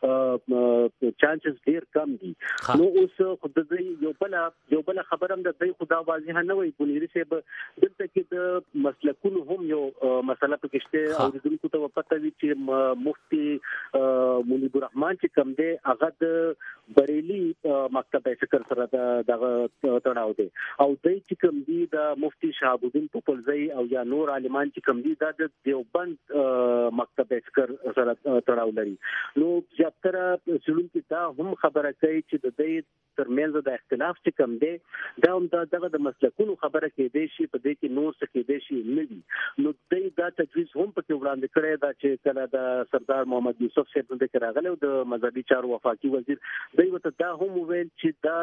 چانسز ډیر کم دي. نو اوس خو د یو بل یو بل خبره هم د خدا واضح نه وایي بنيري صاحب دلته کې د مسلکونو هم یو مسله پکې شته او د دې ته پته وی چې مفتی منیب الرحمن چې کم دی هغه د بریلی مکتب فکر سره د تړاو او دای چې کوم دی د مفتی شهاب الدین پوپلزئی او یا نور عالمان چې کوم دی د دیوبند مکتب فکر سره تړاو لري. نو زیاتره څلورم دا هم خبره کوي چې د دې ترمنځ د اختلاف چې کوم دی دا هم دغه د مسلکونو خبره کې دی شي په دې کې نور څه کې دی شي نه دي. نو دای دا تجویز هم پکې وړاندې کړی دا چې کله د سردار محمد یوسف صاحب د کراغله او د مذهبي چارو وفاقي وزیر دوی وته دا هم ویل چې دا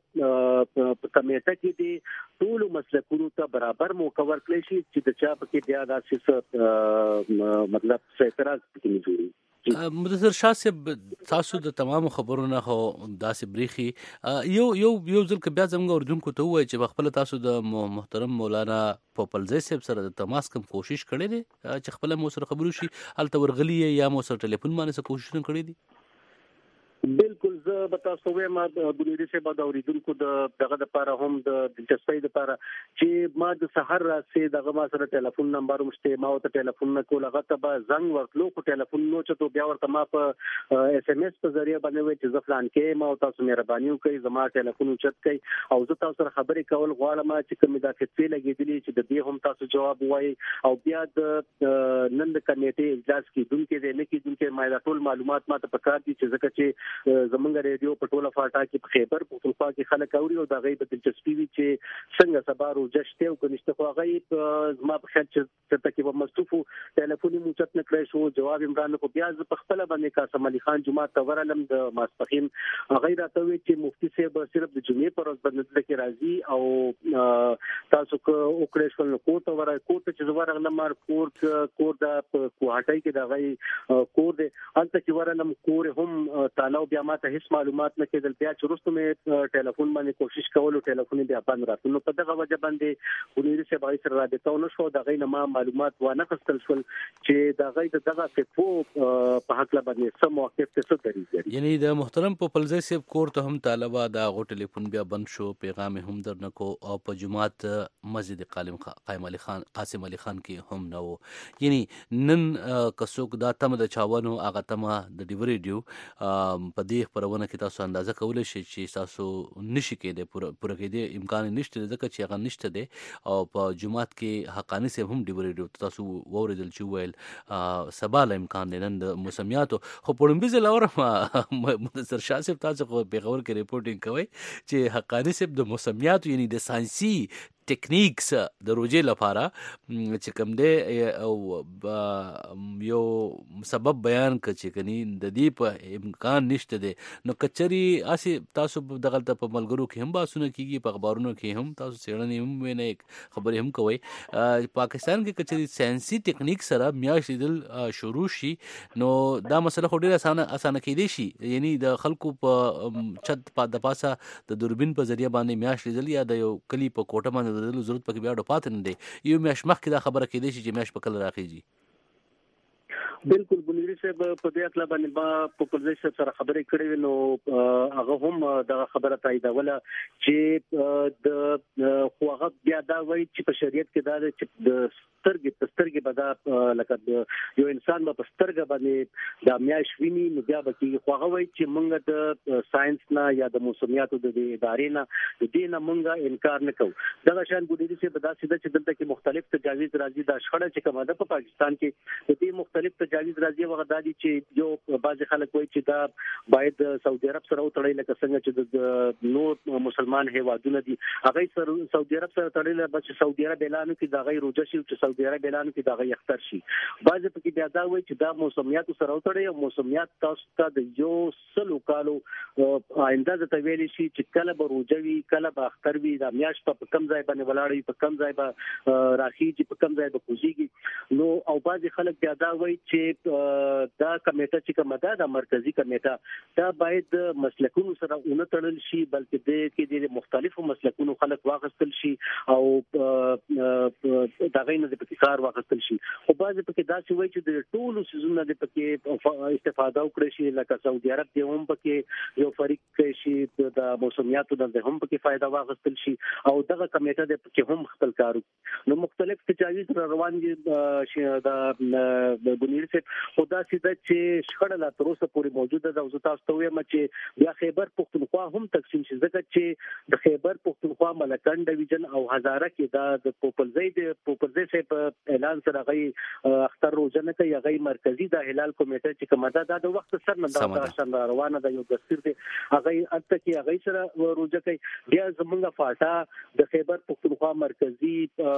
د کمیټه کې دي ټول مسلکونو ته برابر موقع ورکړي شي چې د چا پکې بیا داسې مطلب څه اعتراض پکې نه جوړي. مدثر شاه صاحب تاسو د تمام خبرونه خو داسې بریخي یو یو یو ځل ک بیا زموږ اردوونکو ته وایي چې خپل تاسو د محترم مولانا پوپلزئی صاحب سره د تماس کوم کوشش کړی دی چې خپل مو سره خبرو شي هلته ورغلی یا مو سره ټلیفون باندې کوشش نه کړی دی. بالکل زه به تاسو وایم بنيري صاحب د اوریدونکو د دغه لپاره هم د دلچسپۍ لپاره چې ما د سحر راځي دغه ما سره ټلیفون نمبر مشته ما ته ټلیفون نه کول هغه ته به زنګ ورکلو کو ټلیفون نو چې ته بیا ورته ما په اس ام اس په ذریعہ باندې وي چې ځفلان کې ما تاسو مهرباني وکړئ زما ټلیفون چت کړئ او زه تاسو سره خبرې کول غواړم چې کوم دا فتوی لګېدلې چې د دې هم تاسو جواب وایي او بیا د نن د کمیټې اجلاس کې دونکو دې نه کې دونکو ما دا ټول معلومات ما ته پکار دي چې ځکه چې زمونږ ریډیو په ټوله فاټا کې په خیبر پختونخوا کې خلک اوري او دا غي په دلچسپي وي چې څنګه سبا روزه شته او کنيشته خو غي زما په خیال چې ترته په مصطفو ټلیفون مو چت نه کړی شو جواب عمران کو بیا ز په خپل باندې قاسم علي خان جمعه تورلم د ماسپخین غیر راته وي چې مفتی صاحب صرف د جمعې پر ورځ باندې کې راځي او تاسو کو وکړې شو نو کوته ورای کوته چې زوړ غلمار کور کور د کوهټای کې دا غي کور دی انته چې ورنم کور هم تعالی بیا ما ته هیڅ معلومات نه کېدل بیا چې وروسته مې ټلیفون باندې کوشش کول او ټلیفون بیا بند راځي نو په دغه وجه باندې بنيري صاحب غي سره رابطه ونه شو د غي نه ما معلومات ونه کستل شول چې د غي دغه فتو په حق لا باندې سم موقف څه طریقې یعنی د محترم پوپلزئی صاحب کور ته هم طالبہ دا غو ټلیفون بیا بند شو پیغام هم درنکو او په جمعات مسجد قائم علي خان قاسم علي خان کې هم نو یعنی نن کڅوک دا تم د چاونو هغه تم د ډیوري ډیو په دې خبرونه کې تاسو اندازه کولای شئ چې تاسو نشي کېده پوره کېده امکان نشته ځکه چې هغه نشته دی او په جمعات کې حقانی صاحب هم ډیوري ډیو تاسو وریدل چې ویل سبا له امکان دی نن د موسمیاتو خو پړمبي ځل اورم مدثر شاه صاحب تاسو په پیغور کې ریپورتینګ کوي چې حقانی صاحب د موسمیاتو یعنی د ساينسي ټیکنیکس د روجې لپاره چې کوم دی او یو سبب بیان کړ چې کني د دې په امکان نشته دی نو کچري اسی تاسو دغه په ملګرو کې هم باسونه کیږي په اخبارونو کې هم تاسو څېړنې هم وینئ خبرې هم کوي پاکستان کې کچري ساينسي ټیکنیک سره میاشت دل شروع شي نو دا مسله خو ډیره اسانه اسانه کېدی شي یعنی د خلکو په چت په د پاسه د دوربین په ذریعہ باندې میاشت دل یا د یو کلی په کوټه باندې د ضرورت پکې بیا ډو پاتې نه دی یو میاش مخکې دا خبره کېدې شي چې میاش په کله راخیږي بالکل بنيري صاحب په دې اطلاع باندې با په پرځای سره خبرې کړې نو هغه هم د خبره تاییدوله چې د خو هغه بیا دا وایي چې په شریعت کې دا چې د سترګې سترګې به لکه یو انسان په سترګې باندې د میاش ویني نو بیا به کې خو هغه وایي چې موږ د ساينس نه یا د موسمیاتو د ادارې نه د دې نه موږ انکار نه کوو دا شان بنيري صاحب دا سیده چې دلته کې مختلف تجاویز راځي دا شخړه چې کومه ده په پاکستان کې د دې مختلف تجاویز راځي وغه دادي چې یو بعض خلک وایي چې دا باید سعودي عرب سره وتړي لکه څنګه چې د نور مسلمان هیوادونه دي هغه سره سعودي عرب سره تړي بس سعودي عرب اعلان کوي دا غي روزه شي چې سعودي عرب اعلان کوي دا غي اختر شي بعض پکې بیا دا وایي چې دا موسمیات سره وتړي او موسمیات تاسو ته د یو سلو کالو آینده د ویلي شي چې کله به روزوي کله به اختر وي دا میاش په کم ځای باندې ولاړی په کم ځای به راخیږي په کم ځای به کوزيږي نو او بعض خلک بیا دا وایي چې دا کمیټه چې کومه ده د مرکزی کمیټه دا باید مسلکونو سره اون تړل شي بلکې د کې د مختلفو مسلکونو خلک واغستل شي او دا غینه د پکار واغستل شي خو بعض پکې دا چې وایي چې د ټولو سيزونو د پکې استفاده وکړي شي لکه سعودي عرب دی هم پکې یو فریق کې شي د موسمیاتو د هم پکې فائدہ واغستل شي او دغه کمیټه د پکې هم خپل کارو نو مختلف تجاویز روان دي د بنيري صاحب خدا سیده چې شخړه لا تر اوسه پورې موجوده ده او تاسو ته وایم چې بیا خیبر پختونخوا هم تقسیم شي ځکه چې د خیبر پختونخوا ملکن ډیویژن او هزاره کې دا د پوپلځي د پوپلځي په اعلان سره غي اختر روزنه کوي غي مرکزی د هلال کمیټه چې کومه ده د وخت سره نه دا روانه ده یو دستور دی هغه اته کې هغه سره روزه کوي بیا زمونږه فاټا د خیبر پختونخوا مرکزی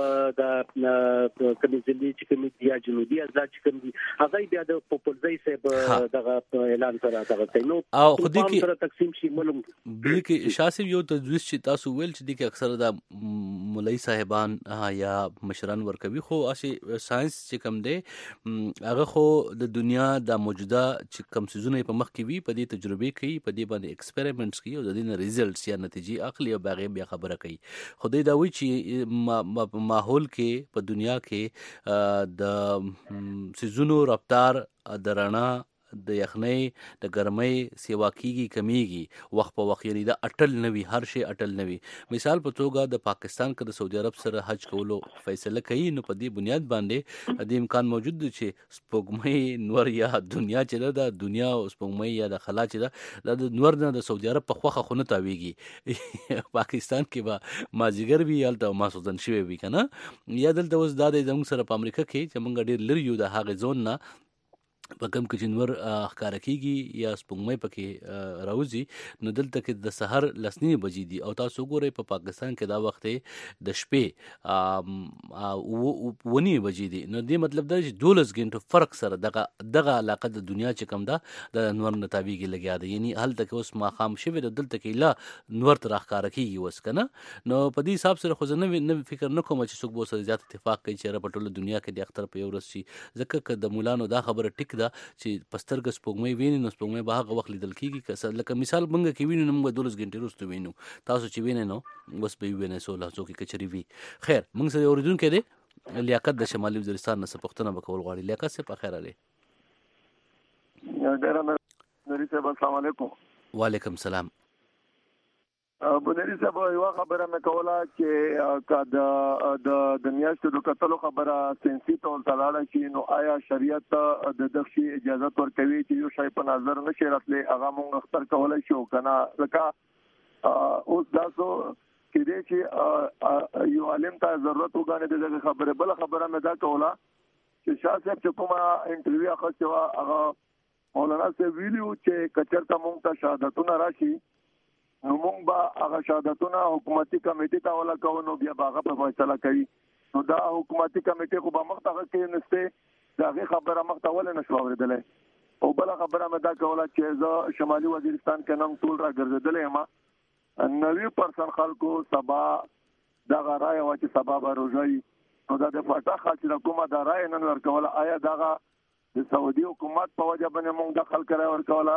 د کمیټې چې کمیټه یا جنوبي ازلا چې کوم هغه بیا د پوپلځي صاحب دغه اعلان سره دغه کوي نو او خودي کې سره تقسیم شي معلوم بلکې شاسب یو تجویز چې تاسو ویل چې د اکثر د مولوی صاحبان یا مشران ورکوي خو اسی ساينس چې کوم دی هغه خو د دنیا د موجوده چې کوم سيزونه په مخ کې وي په دې تجربه کوي په دې باندې ایکسپریمنټس کوي او د دې ریزلټس یا نتیجې اخلي او باغې بیا خبره کوي خدای دا وی چې ماحول کې په دنیا کې د سيزونو رفتار د رڼا د یخنۍ د ګرمۍ سیوا کیږي کمیږي وخت په وخت یعنی دا اٹل نوي هر شی اٹل نوي مثال په توګه د پاکستان کې د سعودي عرب سره حج کولو فیصله کوي نو په دې بنیاد باندې د امکان موجود دی چې سپوږمۍ نور یا دنیا چې د دنیا او سپوږمۍ یا د خلا چې د نور نه د سعودي عرب په خوخه خونه تاویږي پاکستان کې به مازیګر وی الته ماسودن شوی وی کنه یا دلته اوس د زموږ سره په امریکا کې چې موږ ډیر لري یو د هغه زون نه په کوم کې جنور ښکار کیږي یا سپوږمۍ پکې راوځي نو دلته کې د سحر لسنی بجې دي او تاسو ګورئ په پاکستان کې دا وخت د شپې ونی بجې دي نو دې مطلب دا چې دولس غنټو فرق سره دغه دغه علاقه د دنیا چې کوم ده د انور نتابیږي لګیا ده یعنی هل تک اوس ما خام شوی د دلته کې لا نور تر ښکار کیږي وس کنه نو په دې حساب سره خو زه نه فکر نه کوم چې څوک به سره زیات اتفاق کوي چې په ټوله دنیا کې د اختر په یو ورځ شي ځکه چې د مولانو دا خبره ټیک دا چې پسترګ سپوږمۍ ویني نو سپوږمۍ به هغه وخت لیدل کیږي لکه مثال منګه کې ویني نو موږ دولس غنټې وروسته وینو تاسو چې وینئ نو بس به وینئ سوله څوک کچري وي خیر موږ سره اوریدونکو دی لیاقت د شمالي وزیرستان نه پښتنه وکول غواړي لیاقت څه په خیر علي ډیر مننه صاحب السلام علیکم وعلیکم السلام بنيري صاحب یو خبره مې کوله چې کله د د میاشتو د قتل خبره سنسي ټول تلاړه چې نو آیا شریعت د دغشي اجازه ورکوي چې یو شی په نظر نشي راتلی هغه مونږ اختر کولای شو کنه لکه اوس تاسو کې دې چې یو عالم ته ضرورت وګڼي دغه خبره بل خبره مې دا کوله چې شاه صاحب چې کومه انټرویو اخیسته هغه مولانا صاحب ویلو چې کچرته مونږ ته شهادتونه راشي نو موږ به هغه شهادتونه حکومتي کمیټې ته ولګو نو بیا به هغه په فیصله کوي. نو دا حکومتي کمیټې خو به مخ ته کې نشته دا غي خبره مخ ته ول نه شو اوریدلې. او بل خبره مې دا کوله چې زه شمالي وزیرستان کې نن ټول را ګرځېدلې ما نوي پرسن خلکو سبا دا غراي او چې سبا به روزي نو دا د فاټا خاطر کومه دا راي نن ورکول آیا دا د سعودي حکومت په وجه باندې موږ د خلک را ورکول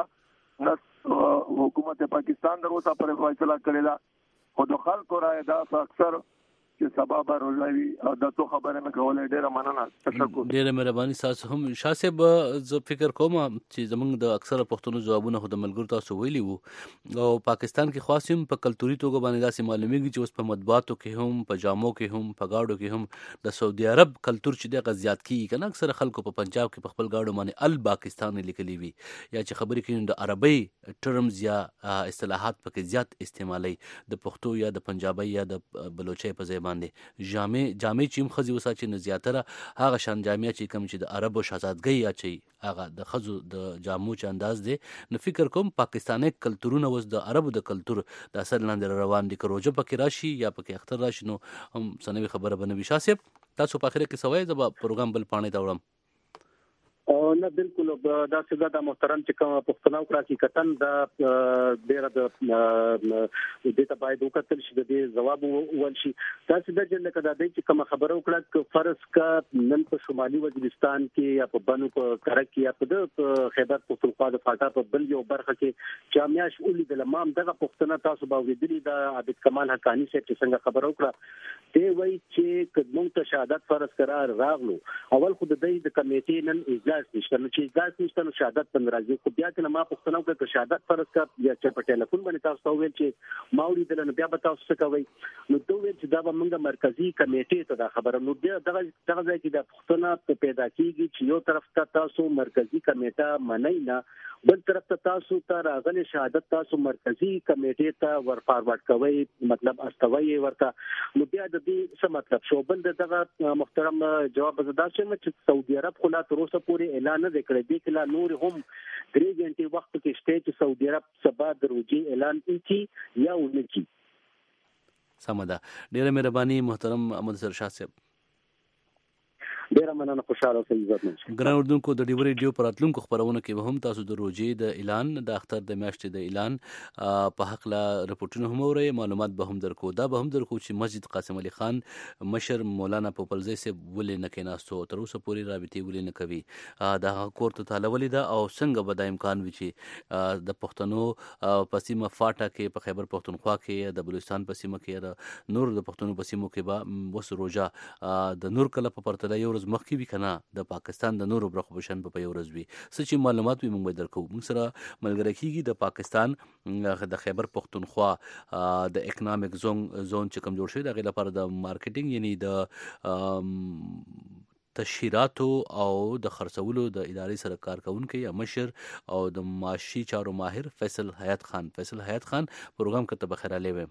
نو حکومت پاکستان دروازه پر فیصله کړی دا خو د خلکو راي دا اکثر چې سبب راوړي او د تو خبره مې کولای ډیره مننه تشکر. ډیره مهرباني تاسو هم شاسب زه فکر کوم چې زمونږ د اکثره پښتنو جوابونه خو د ملګرو تاسو ویلي وو او پاکستان کې خاص هم په کلتوري توګه باندې داسې معلومیږي چې اوس په مطبوعاتو کې هم په جامو کې هم په گاډو کې هم د سعودي عرب کلتور چې د غزيات کیږي کنه اکثره خلکو په پنجاب کې په خپل گاډو باندې ال پاکستان لیکلي وي یا چې خبرې کوي د عربی ټرمز یا اصطلاحات پکې زیات استعمالي د پښتو یا د پنجابي یا د بلوچي په ځای باندې جامع جامع چې خزي وسا چې نه زیاتره هغه شان جامع چې کوم چې د عربو شاهزادګۍ یا چې هغه د خزو د جامو چې انداز دی نو فکر کوم پاکستاني کلتورونه وس د عربو د کلتور د اثر لاندې روان دي کروجه پکې راشي یا پکې اختر راشي نو هم سنوي خبره بنوي شاسب تاسو په اخر کې سوای زب پروګرام بل پانه دا وړم او نه بالکل دا څنګه د محترم چې کوم پښتنو کړه چې کتن د ډیر د دې ته باید وکړل شي د دې جواب ول شي دا چې د جن کده د چې کوم خبرو کړه فرض کا نن په شمالي وزیرستان کې یا په بنو په کرک یا په د خیبر پختونخوا د فاټا په بل یو برخه کې جامعاش اولي د لمام دغه پښتنه تاسو به ویلي د عبد کمال حقانی صاحب چې څنګه خبرو کړه دی وای چې کدمون ته شهادت فرض قرار راغلو اول خود د دې د کمیټې نن اجازه نشته نو چې اجازه نشته نو شهادت په راځي خو بیا چې ما پښتنو کې شهادت فرض کا یا چې په ټلیفون باندې تاسو ویل چې ماوري دل نو بیا به تاسو څه کوي نو دوی ویل چې دا به موږ مرکزی کمیټې ته دا خبره نو بیا دغه دغه ځای کې د پښتنو په پیدا کیږي چې یو طرف ته تاسو مرکزی کمیټه منئ نه بل طرف ته تاسو ته راغلي شهادت تاسو مرکزی کمیټې ته ور فارورډ کوي مطلب استوي ورته نو بیا د دې څه مطلب شو بل دغه محترم جواب زدا چې سعودي عرب خلا تر اوسه پورې اعلان نه کړی دی کله نور هم درې غنټې وخت کې شته چې سعودي عرب سبا د روجي اعلان وکړي یا ونکړي. سمدا ډیره مهرباني محترم احمد سر شاه صاحب ډیره مننه خوشاله اوسئ عزت منشي. ګران اردوونکو د ډیو ریډیو پراتلونکو خبرونه کې هم تاسو د روجي د اعلان د اختر د میاشتې د اعلان په حق لا رپورټونه هم اورئ معلومات به هم درکو دا به هم درکو چې مسجد قاسم علي خان مشر مولانا پوپلزی سے ولې نه کیناستو تر اوسه پورې رابطې ولې نه کوي دا کور ته طالب ولې دا او څنګه به د امکان وي چې د پښتنو پسیمه فاټا کې په خیبر پښتونخوا کې د بلوچستان پسیمه کې د نور د پښتنو پسیمو کې به وس روجا د نور کله په پرتله یو ورځ مخکې وي کنه د پاکستان د نورو برخو په شان په یو ورځ وي څه چې معلومات وي موږ درکو موږ سره ملګری کیږي د پاکستان د خیبر پښتونخوا د اکونومیک زون زون چې کوم جوړ شوی د غیر لپاره د مارکیټینګ یعنی د تشهیراتو او د خرڅولو د ادارې سره کارکونکو یا مشر او د معاشي چارو ماهر فیصل حیات خان فیصل حیات خان پروګرام کته بخیر علیه.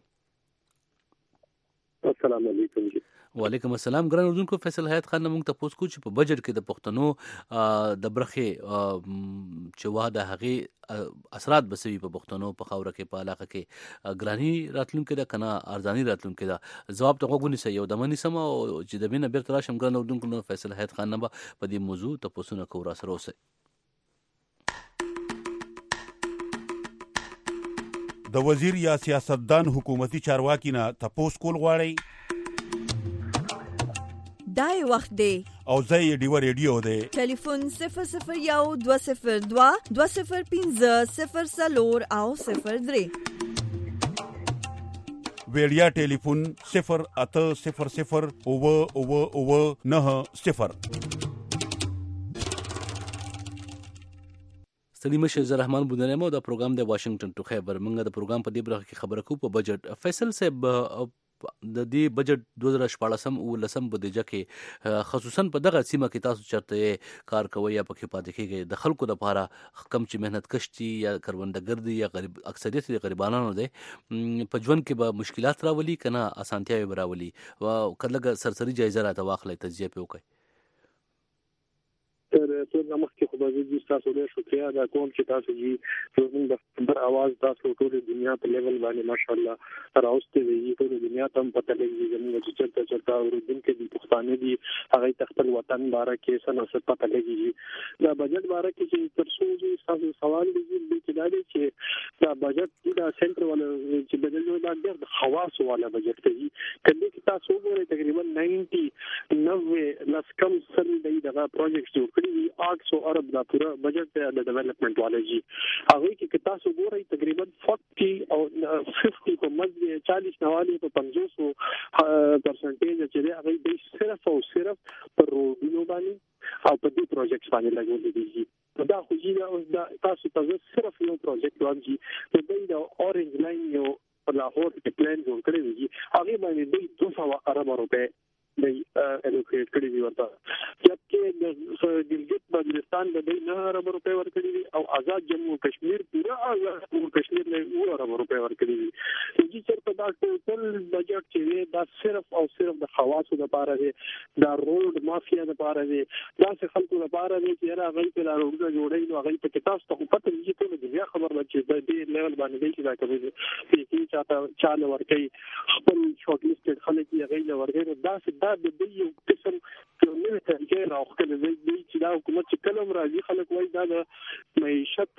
السلام علیکم. وعلیکم السلام. ګران اردوونکو فیصل حیات خان موږ ته پوښتنه کوو چې په بجټ کې د پښتنو د برخه چې واده هغه اثرات بسوي په پښتنو په خاور کې په علاقه کې ګرانی راتلونکو د کنا ارزانی راتلونکو دا جواب ته وګونی سي یو د منی سم او چې د بینه بیرته راشم ګران اردوونکو نو فیصل حیات خان نه په دې موضوع ته پوښتنه کوو را سره اوسه. د وزیر یا سیاستدان حکومتي چارواکي نه تپوس کول غواړي دای وخت دی او زه ډیو ریډیو دی ټلیفون صفر صفر یو دوه صفر دوه دوه صفر پنځه صفر څلور او صفر درې ویډیا ټلیفون صفر اته صفر صفر اوه اوه اوه نه صفر. ستړي مشه زه رحمان بودنه مو دا پروګرام د واشنگټن ټو خیبر موږ د پروګرام په دې برخه کې خبره کوو په بجټ. فیصل صاحب د دې بجټ دوه هزار شپاړسم او لسم بودیجه کې خصوصا په دغه سیمه کې تاسو چرته کار کوي یا پکې پاتې کېږي د خلکو لپاره کم چې مهنت کشتي یا کروندګر دي یا غریب اکثریت د غریبانو دي په ژوند کې به مشکلات راولي کنه اسانتیاوي براولي او کله سرسري جایزه راته واخلې تجزیه په وکړي. تر څو مخکې خو به زه تاسو ډېر شکریا ادا کوم چې تاسو جی زموږ د خبر आवाज تاسو ټول دنیا په لیول باندې ماشاءالله راوستي وي ټول دنیا ته پته لګي زموږ چې چرته چرته اوریدونکو دي پښتانه دي هغه خپل وطن باره کې څه نه څه پته لګي دا بجټ باره کې چې تر څو چې تاسو سوال دي چې دا دي چې دا بجټ دا سنټر ولا چې بدلو دا د خواص والا بجټ دی کله چې تاسو وګورئ تقریبا نوي نوي لاس کم سر دی دا پروجیکټ جوړ کړی دي آठ سو ارب دا پورا بجټ د ډیولپمنٹ والا جی هغه کې تاسو وګورئ تقریبا چالیس او پچاس په مزه چالیس نوالی په پنځوس پرسنټیج چې دی هغه د صرف او صرف پر روډونو باندې او په دې پروجیکټ باندې لګول دي دا خو چې دا تاسو ته صرف یو پروجیکټ وایي چې د اورنج لاین یو په لاهور کې پلان جوړ کړی دی هغه باندې د دوه سوه ارب روپے د الوکیټ کړی دی ورته جبکې د ګلګت بلوچستان د نه ارب روپے ورکړي دي او آزاد جمهور کشمیر پورا آزاد جمهور کشمیر له یو ارب روپے ورکړي دي چې چېرته دا ټول بجټ چې دا صرف او صرف د خواصو لپاره دی دا روډ مافیا لپاره دی دا څه خلکو لپاره دی چې هغه په لارو جوړي نو هغه په تاسو ته پته دي چې ټول دنیا خبر راځي د دې لیول باندې دی چې دا کوي چې چاته چاله ورکي خپل شورت لیسټډ خلک یې غوښنه ورغړي دا څه دا د دې یو قسم نوې طریقې راوخته دی چې دا حکومت چې کلم راځي خلک وایي دا د معیشت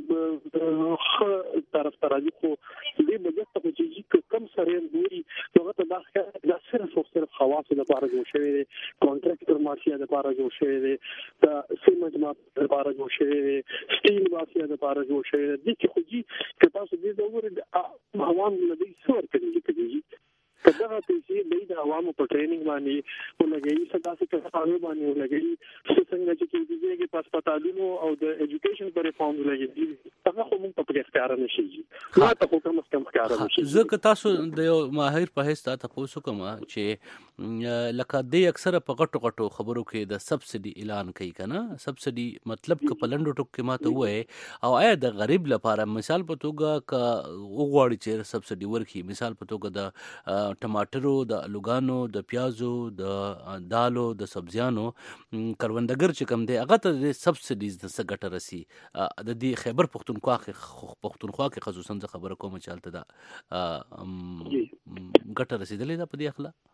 په طرف ته راځي خو دې بجټ ته چې کم سره ګوري هغه ته دا دا صرف او صرف خواص لپاره جوړ شوی دی کانټراکټر مافیا لپاره جوړ شوی دی دا سیمنټ مافیا لپاره جوړ شوی دی سټیل مافیا لپاره جوړ شوی دی چې خو جی که تاسو دې وګورئ عوام له دې څور کوي چې کله چې د عوامو په ټریننګ باندې ولګي صدا څخه کارو باندې ولګي څنګه چې کېږي چې په هسپتالونو او د ایجوکیشن پر ریفارم لګي هغه خو موږ په اختیار نشي نو ته کوم کم اختیار نشي زه تاسو د یو ماهر په هیڅ تاسو کوم چې لکه د اکثره په غټو غټو خبرو کې د سبسيډي اعلان کوي کنه سبسيډي مطلب ک پلندو ټوک کې ماته وای او آیا د غریب لپاره مثال په توګه ک وګواړي چې سبسيډي ورکړي مثال په توګه د ټماټرو د الوګانو د پیازو د دالو د سبزیانو کروندګر چې کم دی هغه ته د سبسيډیز د څه ګټه رسی د دې خیبر پښتونخوا کې پښتونخوا کې خصوصا د خبره کوم چالت دا ګټه رسیدلې ده په دې اخلا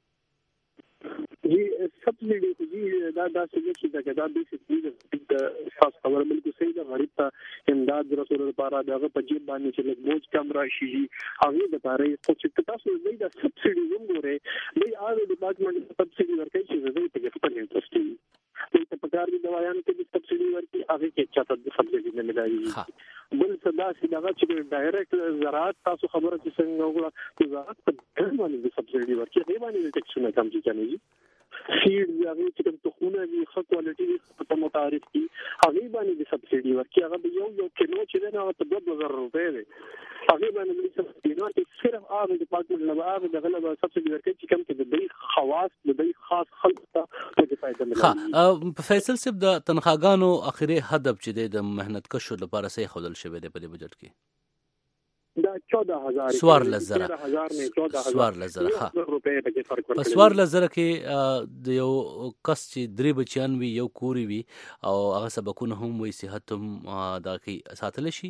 جی سبسيډي جی دا دا چې دا دا د دې د خاص خبره بالکل صحیح ده غریب ته امداد رسول لپاره دغه په جیب باندې چې لږ بوج کم راشي هغه د لپاره خو چې تاسو دې د سبسيډي وګورئ دې هغه ډپارټمنټ سبسيډي ورکړي چې دې په خپل انټرست دي دې په کار دي دوايانو کې د سبسيډي ورکړي هغه کې چاته د سبسيډي نه ملایي بل صدا چې دغه چې ډایرکټ زراعت تاسو خبره چې څنګه وګړه زراعت په باندې د سبسيډي ورکړي دې باندې ټیکسونه کم دي کنه سیډ هغه چې کوم تخونه دي ښه کوالټي په متعارف دي هغه باندې د سبسيډي ورکړي هغه یو یو کیلو چې نه په دوه هزار روپے دی هغه باندې د سبسيډي نو چې صرف هغه ډپارټمنټ نه هغه د غلبه سبسيډي ورکړي چې کوم کې د دې خواص د دې خاص خلک ته د فائدہ ملي ها فیصل صاحب د تنخواګانو اخري هدف چې د مهنت کشو لپاره صحیح خودل شوی دی په دې بجټ کې دا چودہ ہزار سوار لزره سوار لزره ها په سوار لزره کې د یو کس چې درې بچیان وي یو کوري وي او هغه سبقونه هم وي صحت هم دا کې ساتل شي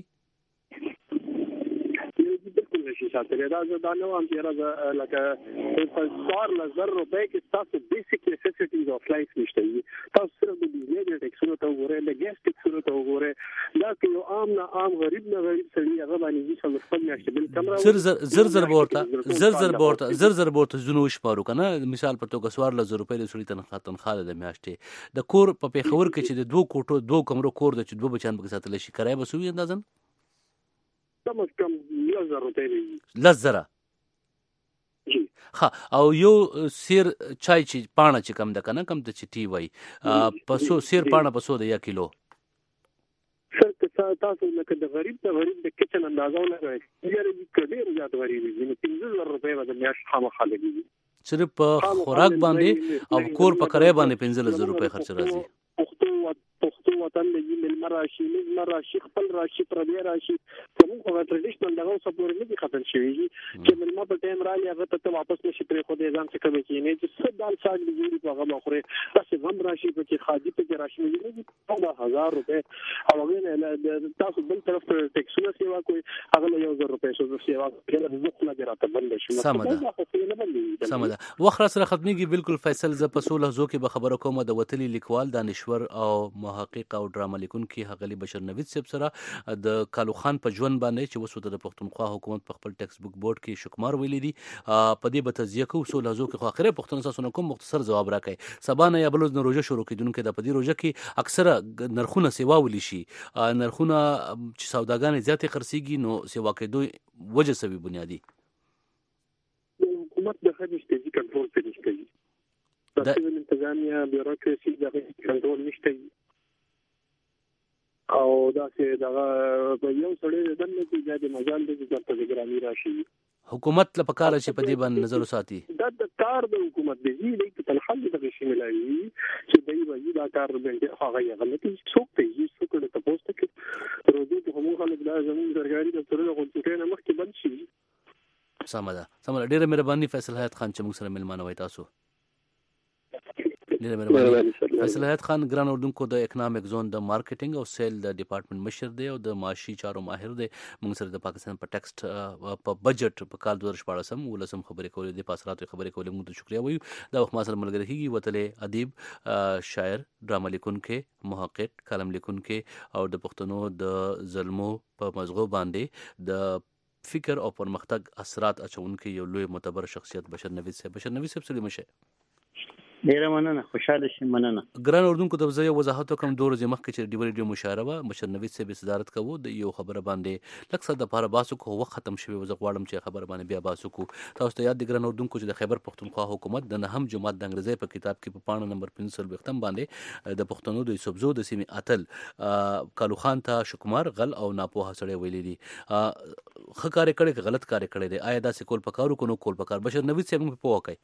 ساتل دا دا نو هم چې راځه لکه په سوار لزر روپے کې تاسو بیسیک نیسیسټیز اف لایف نشته تاسو صرف د بجلی ټیکسونو ته وګورئ د ګیس ټیکسونو ته وګورئ دا کې یو عام نه عام غریب نه غریب سړي هغه باندې چې څلور میاشتې بل کمره زر زر زر بورته زر زر بورته زر زر بورته زنو شپارو کنه مثال په توګه سوار لزر روپے د سړي تنخواه تنخواه د میاشتې د کور په پیښور کې چې د دوه کوټو دوه کمرو کور د چې دوه بچان به ساتل شي کرای به سوي اندازن کم از کم لزر روپے لزر ها او یو سیر چای چې پاڼه چې کم د کنه کم ته چې ټی وای پسو سیر پاڼه پسو د یک کیلو سر تاسو لکه د غریب د غریب د کچن اندازو لګوي یاره دې کډیر زیات غریب دي نو پنځه زره روپے د میاش خامخا لګي صرف په خوراک باندې او کور په کرای باندې پنځه زره روپے خرچ راځي پښتو پښتو وطن د مراشي مراشي خپل راشي پر دې راشي کوم هغه ټریډیشنل دغه سپورټ نه دي ختم شوی چې ملما په ټیم را لې هغه ته واپس نشي پرې خو دې ځان څخه کوي چې نه چې څه دال ساګ دي جوړي په هغه مخره تاسو غم راشي په کې خاجي په کې راشي نه دي په هزار روپے او هغه تاسو بل طرف ته ټیکسونه سیوا کوي هغه یو زر روپے سو سیوا کله د ځخ نه راته بند شي سمده وخت سره ختميږي بالکل فیصل ز په سوله زو کې به خبره کوم د وتلی لیکوال دانشور او محقق او ډراما لیکونکي هغلی بشر نوید صاحب سره د کالو خان په ژوند باندې چې وسو د پښتونخوا حکومت په خپل ټیکس بک بورډ کې شکمار ویلي دي په دې به تزیه کو سوله زو کې خو اخره پښتون تاسو کوم مختصر جواب راکړي سبانه یا بلوز نه روزه شروع کیدونکو د پدی روزه کې اکثره نرخونه سیوا ولي شي نرخونه چې سوداګان زیاتې خرڅيږي نو سیوا کېدو وجه سوي بنیادی حکومت د خدمت تیزی کنټرول په نشته د سیول انتظامیه بیوروکراسي د کنټرول نشته او دا چې دا یو سړی د دنه کې د مجال د ځای په ګرامي راشي حکومت له پکاره چې په دې باندې نظر وساتي دا د کار د حکومت دی چې په الحل د شامل وي چې دوی وایي دا کار باندې هغه غلطي څوک ته یې څوک له تاسو ته روزي ته هم خلک دا زموږ درګاری د ترلو غوښتنه نه مخکې بند شي سمه ده سمه ډیره مهرباني فیصل حیات خان چې موږ سره ملمانه وای تاسو ډیره مهرباني فیصل حیات خان ګران اردوونکو د اکونومیک زون د مارکیټینګ او سیل د ډپارټمنټ مشر دی او د معاشي چارو ماهر دی موږ سره د پاکستان په ټیکسټ په بجټ په کال دوه هزار شپږ ولسم خبرې کولې د پاسراتو خبرې کولې موږ ته شکریا وایو دا وخت ما سره ملګری کیږي وتلې ادیب شاعر ډراما لیکونکي محقق کالم لیکونکي او د پښتنو د ظلمو په مزغو باندې د فکر او پرمختګ اثرات اچونکي یو لوی معتبر شخصیت بشر نوید صاحب بشر نوید صاحب سلام شه ډیره مننه خوشاله شم مننه ګران اردوونکو د وزې وضاحت کوم دور زمخ کې چې ډیوري ډیو مشاوره و بشر نوید صاحب صدارت کوو د یو خبره باندې لکه د لپاره باسو کو وخت ختم شوی وزغ واړم چې خبر باندې بیا باسو کو تاسو ته یاد دي ګران اردوونکو چې د خیبر پښتونخوا حکومت د نهم جماعت د انګريزي په کتاب کې په پاڼه نمبر پنځه وختم باندې د پښتنو د سبزو د سیمې اتل کالو خان ته شکمار غل او ناپوه سړی ویلي دي خکارې کړي غلط کار کړي دي آیا دا سکول پکارو کو نو کول پکار بشر نوید صاحب په پوکای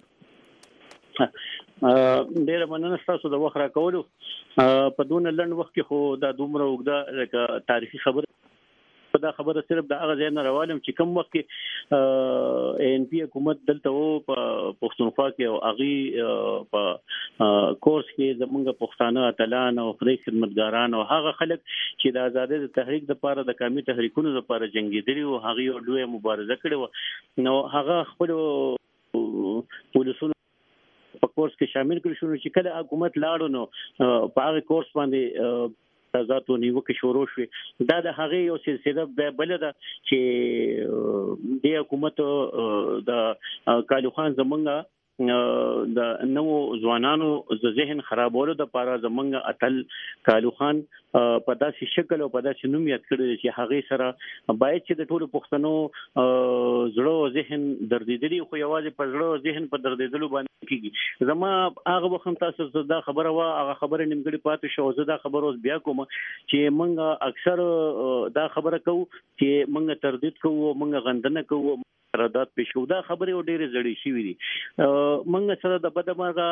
ډیره مننه تاسو د وخت را کولو په دونه لند وخت کې خو دا دومره وګدا تاریخي خبره دا خبره صرف د هغه ځای نه روانم چې کوم وخت کې ان پی حکومت دلته وو په پښتونخوا کې او اغي په کورس کې زمونږ پښتانه اتلان او خدای خدمتګاران او هغه خلک چې د آزادۍ د تحریک لپاره د قومي تحریکونو لپاره جنگیدلي او هغه لوی مبارزه کړې و نو هغه خپل ولسونو په کورس کې شامل کړي شو چې کله حکومت لاړو نو په هغه کورس باندې تازه نیوکه شروع شوه دا د هغه یو سلسله بل ده چې د حکومت د کالو خان زمونږ د نو ځوانانو د ذهن خرابولو د لپاره زمونږ اتل کالو خان په داسې شکل او په داسې نوم یاد کړی چې هغه سره باید چې د ټولو پښتنو زړه ذهن دردیدلی خو یوازې په زړه ذهن په دردیدلو باندې کیږي زما هغه وخت تاسو دا خبره وا هغه خبره نیمګړی پاتې شو زه دا خبره اوس بیا کوم چې موږ اکثر دا خبره کوو چې موږ تردید کوو موږ غندنه کوو قرارداد پېښو دا خبره ډېرې زړې شوې دي موږ سره د بدمرغه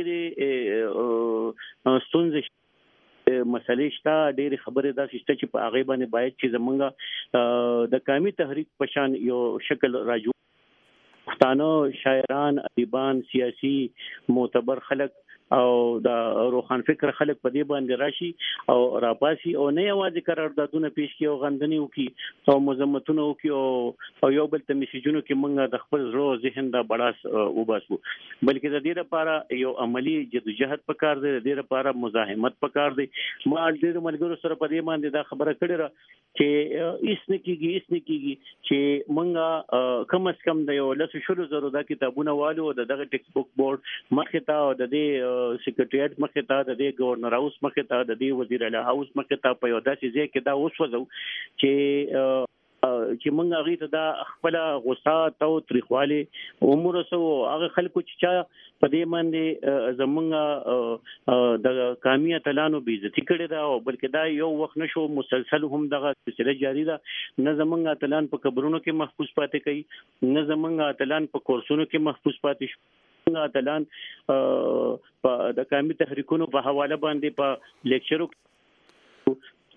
ډېرې ستونزې مسلې شته ډېرې خبرې داسې شته چې په هغه باندې باید چې زمونږ د قومي تحریک په شان یو شکل راجو پښتانه شاعران ادیبان سیاسي معتبر خلک او د روخان فکر خلک په دې باندې راشي او راپاسي او نه یوازې قراردادونه پیش کړي او غندنې وکړي او مذمتونه وکړي او یو بل ته میسجونو کې مونږه د خپل زړه ذهن دا بڑاس وباسو بلکې د دې لپاره یو عملی جدوجہد پکار دی د دې لپاره مزاحمت پکار دی ما ډېر ملګرو سره په دې باندې دا خبره کړې را چې ایس نه کیږي ایس نه کیږي چې مونږه کم از کم د یو لس شلو زرو دا کتابونه والو د دغه ټیکس بک بورډ مخه تا او د دې سیکریټریټ مخه تا د دې گورنر هاوس مخه تا د دې وزیر اعلی هاوس مخه تا په یو داسې ځای کې دا وسوځو چې چې موږ هغه ته دا خپل غوسه او تاریخواله عمر سو هغه خلکو چې په دې باندې زمونږ د قومي اتلانو بیزتی کړي دا او بلکې دا یو وخت نشو مسلسل هم دغه سلسله جاری ده نه زمونږ اتلان په قبرونو کې محفوظ پاتې کوي نه زمونږ اتلان په کورسونو کې محفوظ پاتې شي اتلان په د قومي تحریکونو په حواله باندې په لیکچرو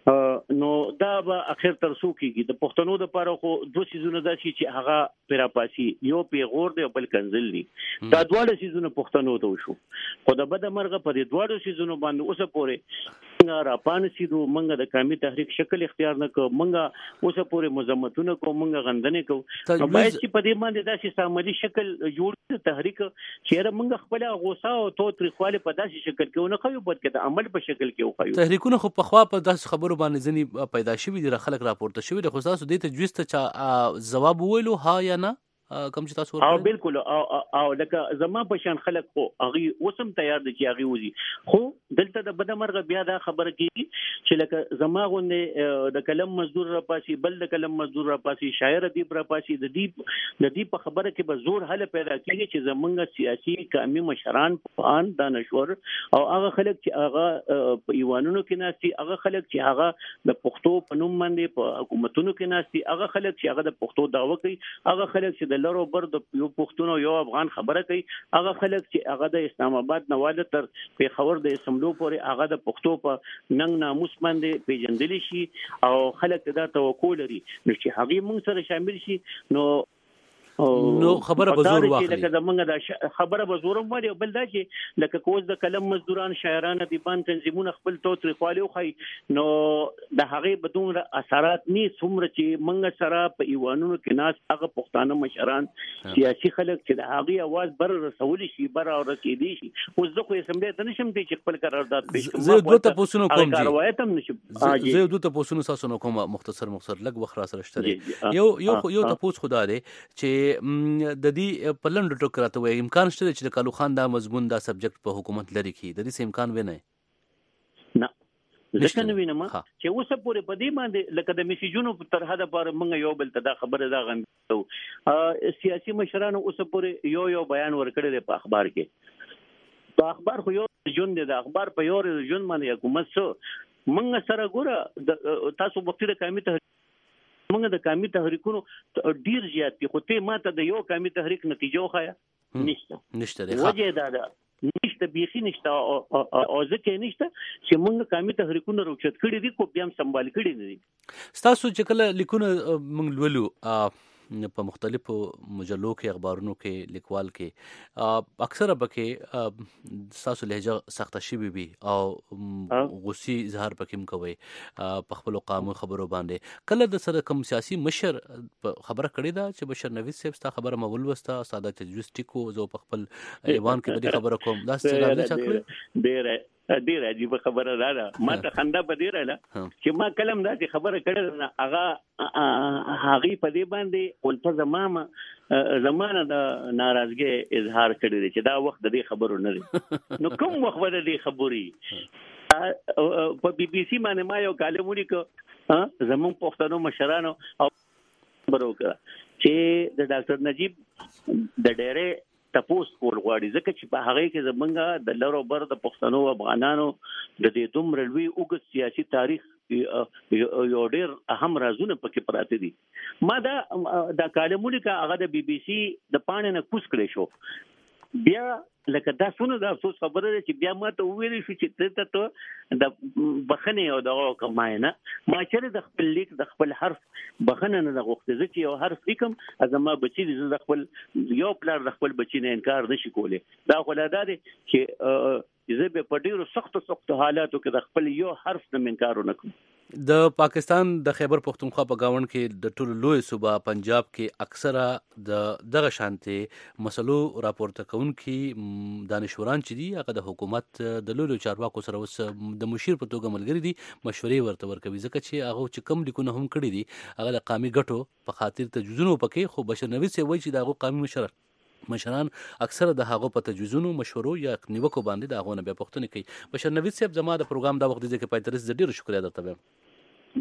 نو دا به اخر تر څو کېږي د پښتنو د لپاره خو دوه سيزونه داسي چې هغه پیراپاسي یو پیغور دی او بل کنزل دی دا دواړه سيزونه پښتنو ته وشو خو د بد مرغه په دې دواړو سيزونو باندې اوسه پورې را پانسي دو منګه د قومي تحریک شکل اختیار نه کو منګه اوسه پورې مزمتونه کو منګه غندنې کو نو باید چې په دې باندې داسي سامري شکل جوړ تحریک چې منګه خپل غوسه او تو تریخواله په داسي شکل کې نه خو بد کې د عمل په شکل کې وخایو تحریکونه خو په خوا په داس خبرو باندې ځنی پیدا شوی دي خلک راپورته شوی د خصوصو د تجویز ته جواب ویلو ها یا نه کوم چې تاسو او بالکل او او لکه زما په شان خلک خو هغه وسم تیار دي چې هغه وزي خو دلته د بده مرغه بیا دا خبره کیږي چې لکه زما غونډه د کلم مزدور را پاسي بل د کلم مزدور را پاسي شاعر دی را پاسي د دې د دې په خبره کې به زور حل پیدا کیږي چې زمونږ سیاسي قومي مشران پان دانشور او هغه خلک چې هغه په ایوانونو کې ناشتي هغه خلک چې هغه د پښتو په نوم باندې په حکومتونو کې ناشتي هغه خلک چې هغه د پښتو دعوه کوي هغه خلک چې لرو بر د یو پښتون یو افغان خبره کوي هغه خلک چې هغه د اسلام آباد نواله تر پیښور د اسمبلو پورې هغه د پښتو په ننګ ناموس باندې پیژندل شي او خلک دا توقع لري چې هغه موږ سره شامل شي نو نو خبره به زور واخلي لکه زمونږ د خبره به زور ومري بل دا چې لکه کوز د کلم مزدوران شاعران دیبان تنظیمونه خپل توتري خالي خو نو د هغه بدون اثرات نه څومره چې منګ سره په ایوانونو کې ناس هغه پښتانه مشران سیاسي خلک چې د هغه आवाज بر رسول شي بر او رسیدي شي اوس زه خو سم دې ته نشم دي چې خپل قرارداد پیش کوم زه دوه تاسو کوم دي روایت هم نشم زه دوه تاسو تاسو کوم مختصر مختصر لګ وخت سره شته یو یو یو تاسو خدا دې چې د دې په لنډ ټوک راته وي امکان شته چې د کالو خان دا مضمون دا سبجیکټ په حکومت لري کی د دې امکان ونه نه ځکه نو وینم چې اوس پورې په دې باندې لکه د میسیجونو تر حده پر موږ یو بل ته دا خبره دا غندو سیاسي مشرانو اوس پورې یو یو بیان ورکړی دی په اخبار کې په اخبار خو یو جون دی د اخبار په یو جون باندې حکومت سو موږ سره ګوره تاسو وختي د قومي تحریک موږ د قومي تحریکونو ډیر زیات دي خو ته ماته د یو قومي تحریک نتیجه وخایا نشته نشته وجه دا ده نشته بيخي نشته او ځکه نشته چې موږ قومي تحریکونه روچت کړی دي کو بیا هم سمبال کړی دي تاسو چې کله لیکونه موږ ولو په مختلفو مجلو کې اخبارونو کې لیکوال کې اکثره پکې تاسو لهجه سخته شي بي او غصي اظهار پکې کوي په خپل قانون خبرو باندې کله د سره کوم سیاسي مشر خبره کړې ده چې بشر نوید صاحب ستا خبره مول وستا ساده تجویز ټیکو زه په خپل ایوان کې د خبره کوم دا څه نه چکړي ډېر ډېر عجیب خبره ده ما ته خندا به ډېر رااله چې ما کلم دا چې خبره کړې نه هغه هغه په دې باندې ولته زمامه زمانه د ناراضګي اظهار کړی چې دا وخت د دې خبرو نه لري نو کوم وخت د دې خبري په بي بي سي باندې ما یو کالم ولیکو زمون پښتنو مشرانو او خبرو کړه چې د ډاکټر نجیب د ډېرې تپوس کول غواړي ځکه چې په هغه کې زمونږ د لرو بر د پښتنو افغانانو د دې دومره لوی اوږد سیاسي تاریخ یو ډېر اهم رازونه پکې پراته دي ما دا د کالمونی کا هغه د بي بي سي د پاڼې نه کوس کړی شو بیا لکه دا څونه د افسوس خبره ده چې بیا ما ته وویل شو چې ته ته د بخنه او د کماینه ما چې د خپل لیک د خپل حرف بخنه نه غوښته چې یو حرف لیکم ازما بچی د خپل یو پلار د خپل بچی نه انکار نشي کولی دا غوړه ده چې زه به په ډیرو سخت سخت حالاتو کې د خپل یو حرف نه انکار ونکم د پاکستان د خیبر پختونخوا په گاوند کې د ټولو لوی صوبه پنجاب کې اکثره د دغه شانتي مسلو راپورته کوونکي دانشوران چې دي هغه د حکومت د لوی چارواکو سره اوس د مشیر په توګه ملګری دي مشورې ورته ورکوي ځکه چې هغه چې کم لیکونه هم کړی دي هغه د قومي ګټو په خاطر تجویزونو پکې خو بشر نوید سي وایي چې دغه قومي مشر مشران اکثره د هغه په تجویزونو مشورو یا نیوکو باندې د هغه نه بیا پښتنه کوي بشر نوید صاحب زما د پروګرام دا وخت دې کې پاتې رس ډیر شکریا درته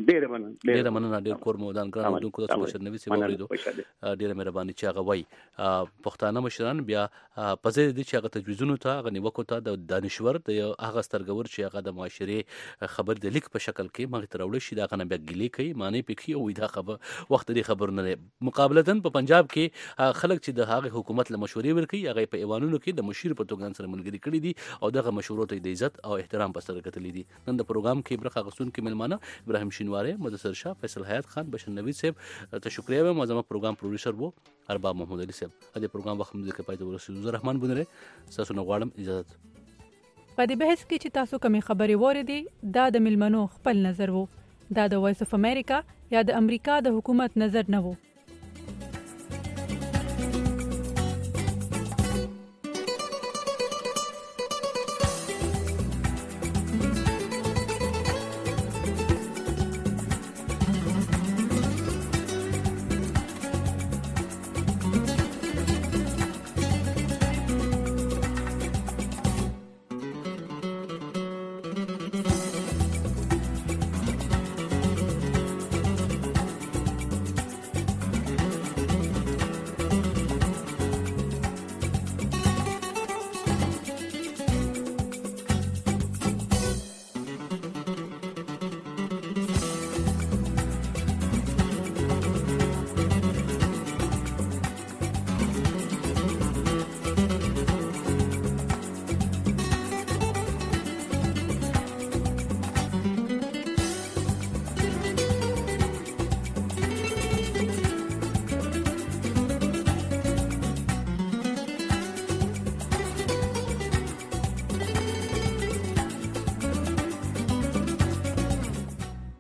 ډېر مننه ډېر مننه ډېر کور مودان ګران دوکو د بشر نوي سی باورېدو ډېر مهرباني چې هغه وای پښتانه مشران بیا پزې دي چې هغه تجویزونو ته غنی وکړه ته د دانشور د هغه سترګور چې هغه د معاشري خبر د لیک په شکل کې مغه ترول شي دا غنه بیا ګلی کوي معنی پکې او دا خبر وخت دی خبر نه مقابلتن په پنجاب کې خلک چې د هغه حکومت له مشورې ورکي هغه په ایوانونو کې د مشیر په توګه سره ملګری کړي دي او دغه مشورو ته د عزت او احترام په سره کتلې دي. نن د پروګرام کې برخه غوښتون کې ملمانه ابراهیم شینواره، مدثر شاه، فیصل حیات خان، بشر نوید صاحب ته شکریہ وایم. زما پروګرام پروډوسر وو ارباب محمود علي صاحب. د پروګرام وخت مې کې پاتې ورسېدو. زه رحمان بنره تاسو نه غواړم اجازه. په دې بحث کې چې تاسو کومې خبرې وریدي دا د ملمنو خپل نظر وو. دا د وایس اف امریکا یا د امریکا د حکومت نظر نه وو.